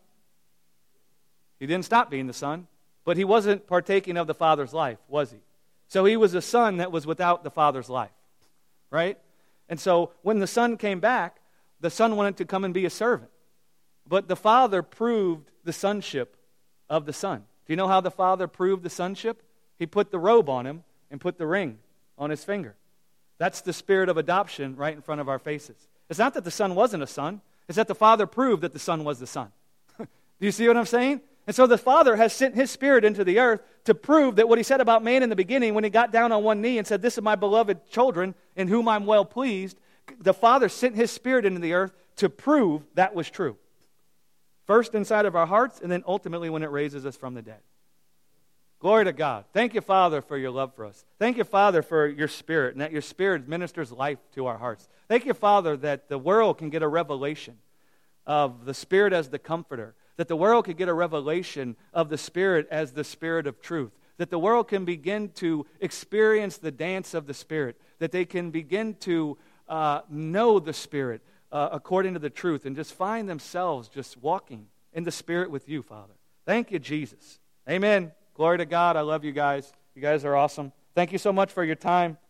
He didn't stop being the son, but he wasn't partaking of the father's life, was he? So he was a son that was without the father's life, right? And so when the son came back, the son wanted to come and be a servant. But the father proved the sonship of the son. Do you know how the father proved the sonship? He put the robe on him and put the ring on his finger. That's the spirit of adoption right in front of our faces. It's not that the son wasn't a son. It's that the father proved that the son was the son. Do you see what I'm saying? And so the Father has sent his Spirit into the earth to prove that what he said about man in the beginning when he got down on one knee and said, this is my beloved children in whom I'm well pleased, the Father sent his Spirit into the earth to prove that was true. First inside of our hearts, and then ultimately when it raises us from the dead. Glory to God. Thank you, Father, for your love for us. Thank you, Father, for your Spirit, and that your Spirit ministers life to our hearts. Thank you, Father, that the world can get a revelation of the Spirit as the comforter, that the world could get a revelation of the Spirit as the Spirit of truth, that the world can begin to experience the dance of the Spirit, that they can begin to uh, know the Spirit uh, according to the truth, and just find themselves just walking in the Spirit with you, Father. Thank you, Jesus. Amen. Glory to God. I love you guys. You guys are awesome. Thank you so much for your time.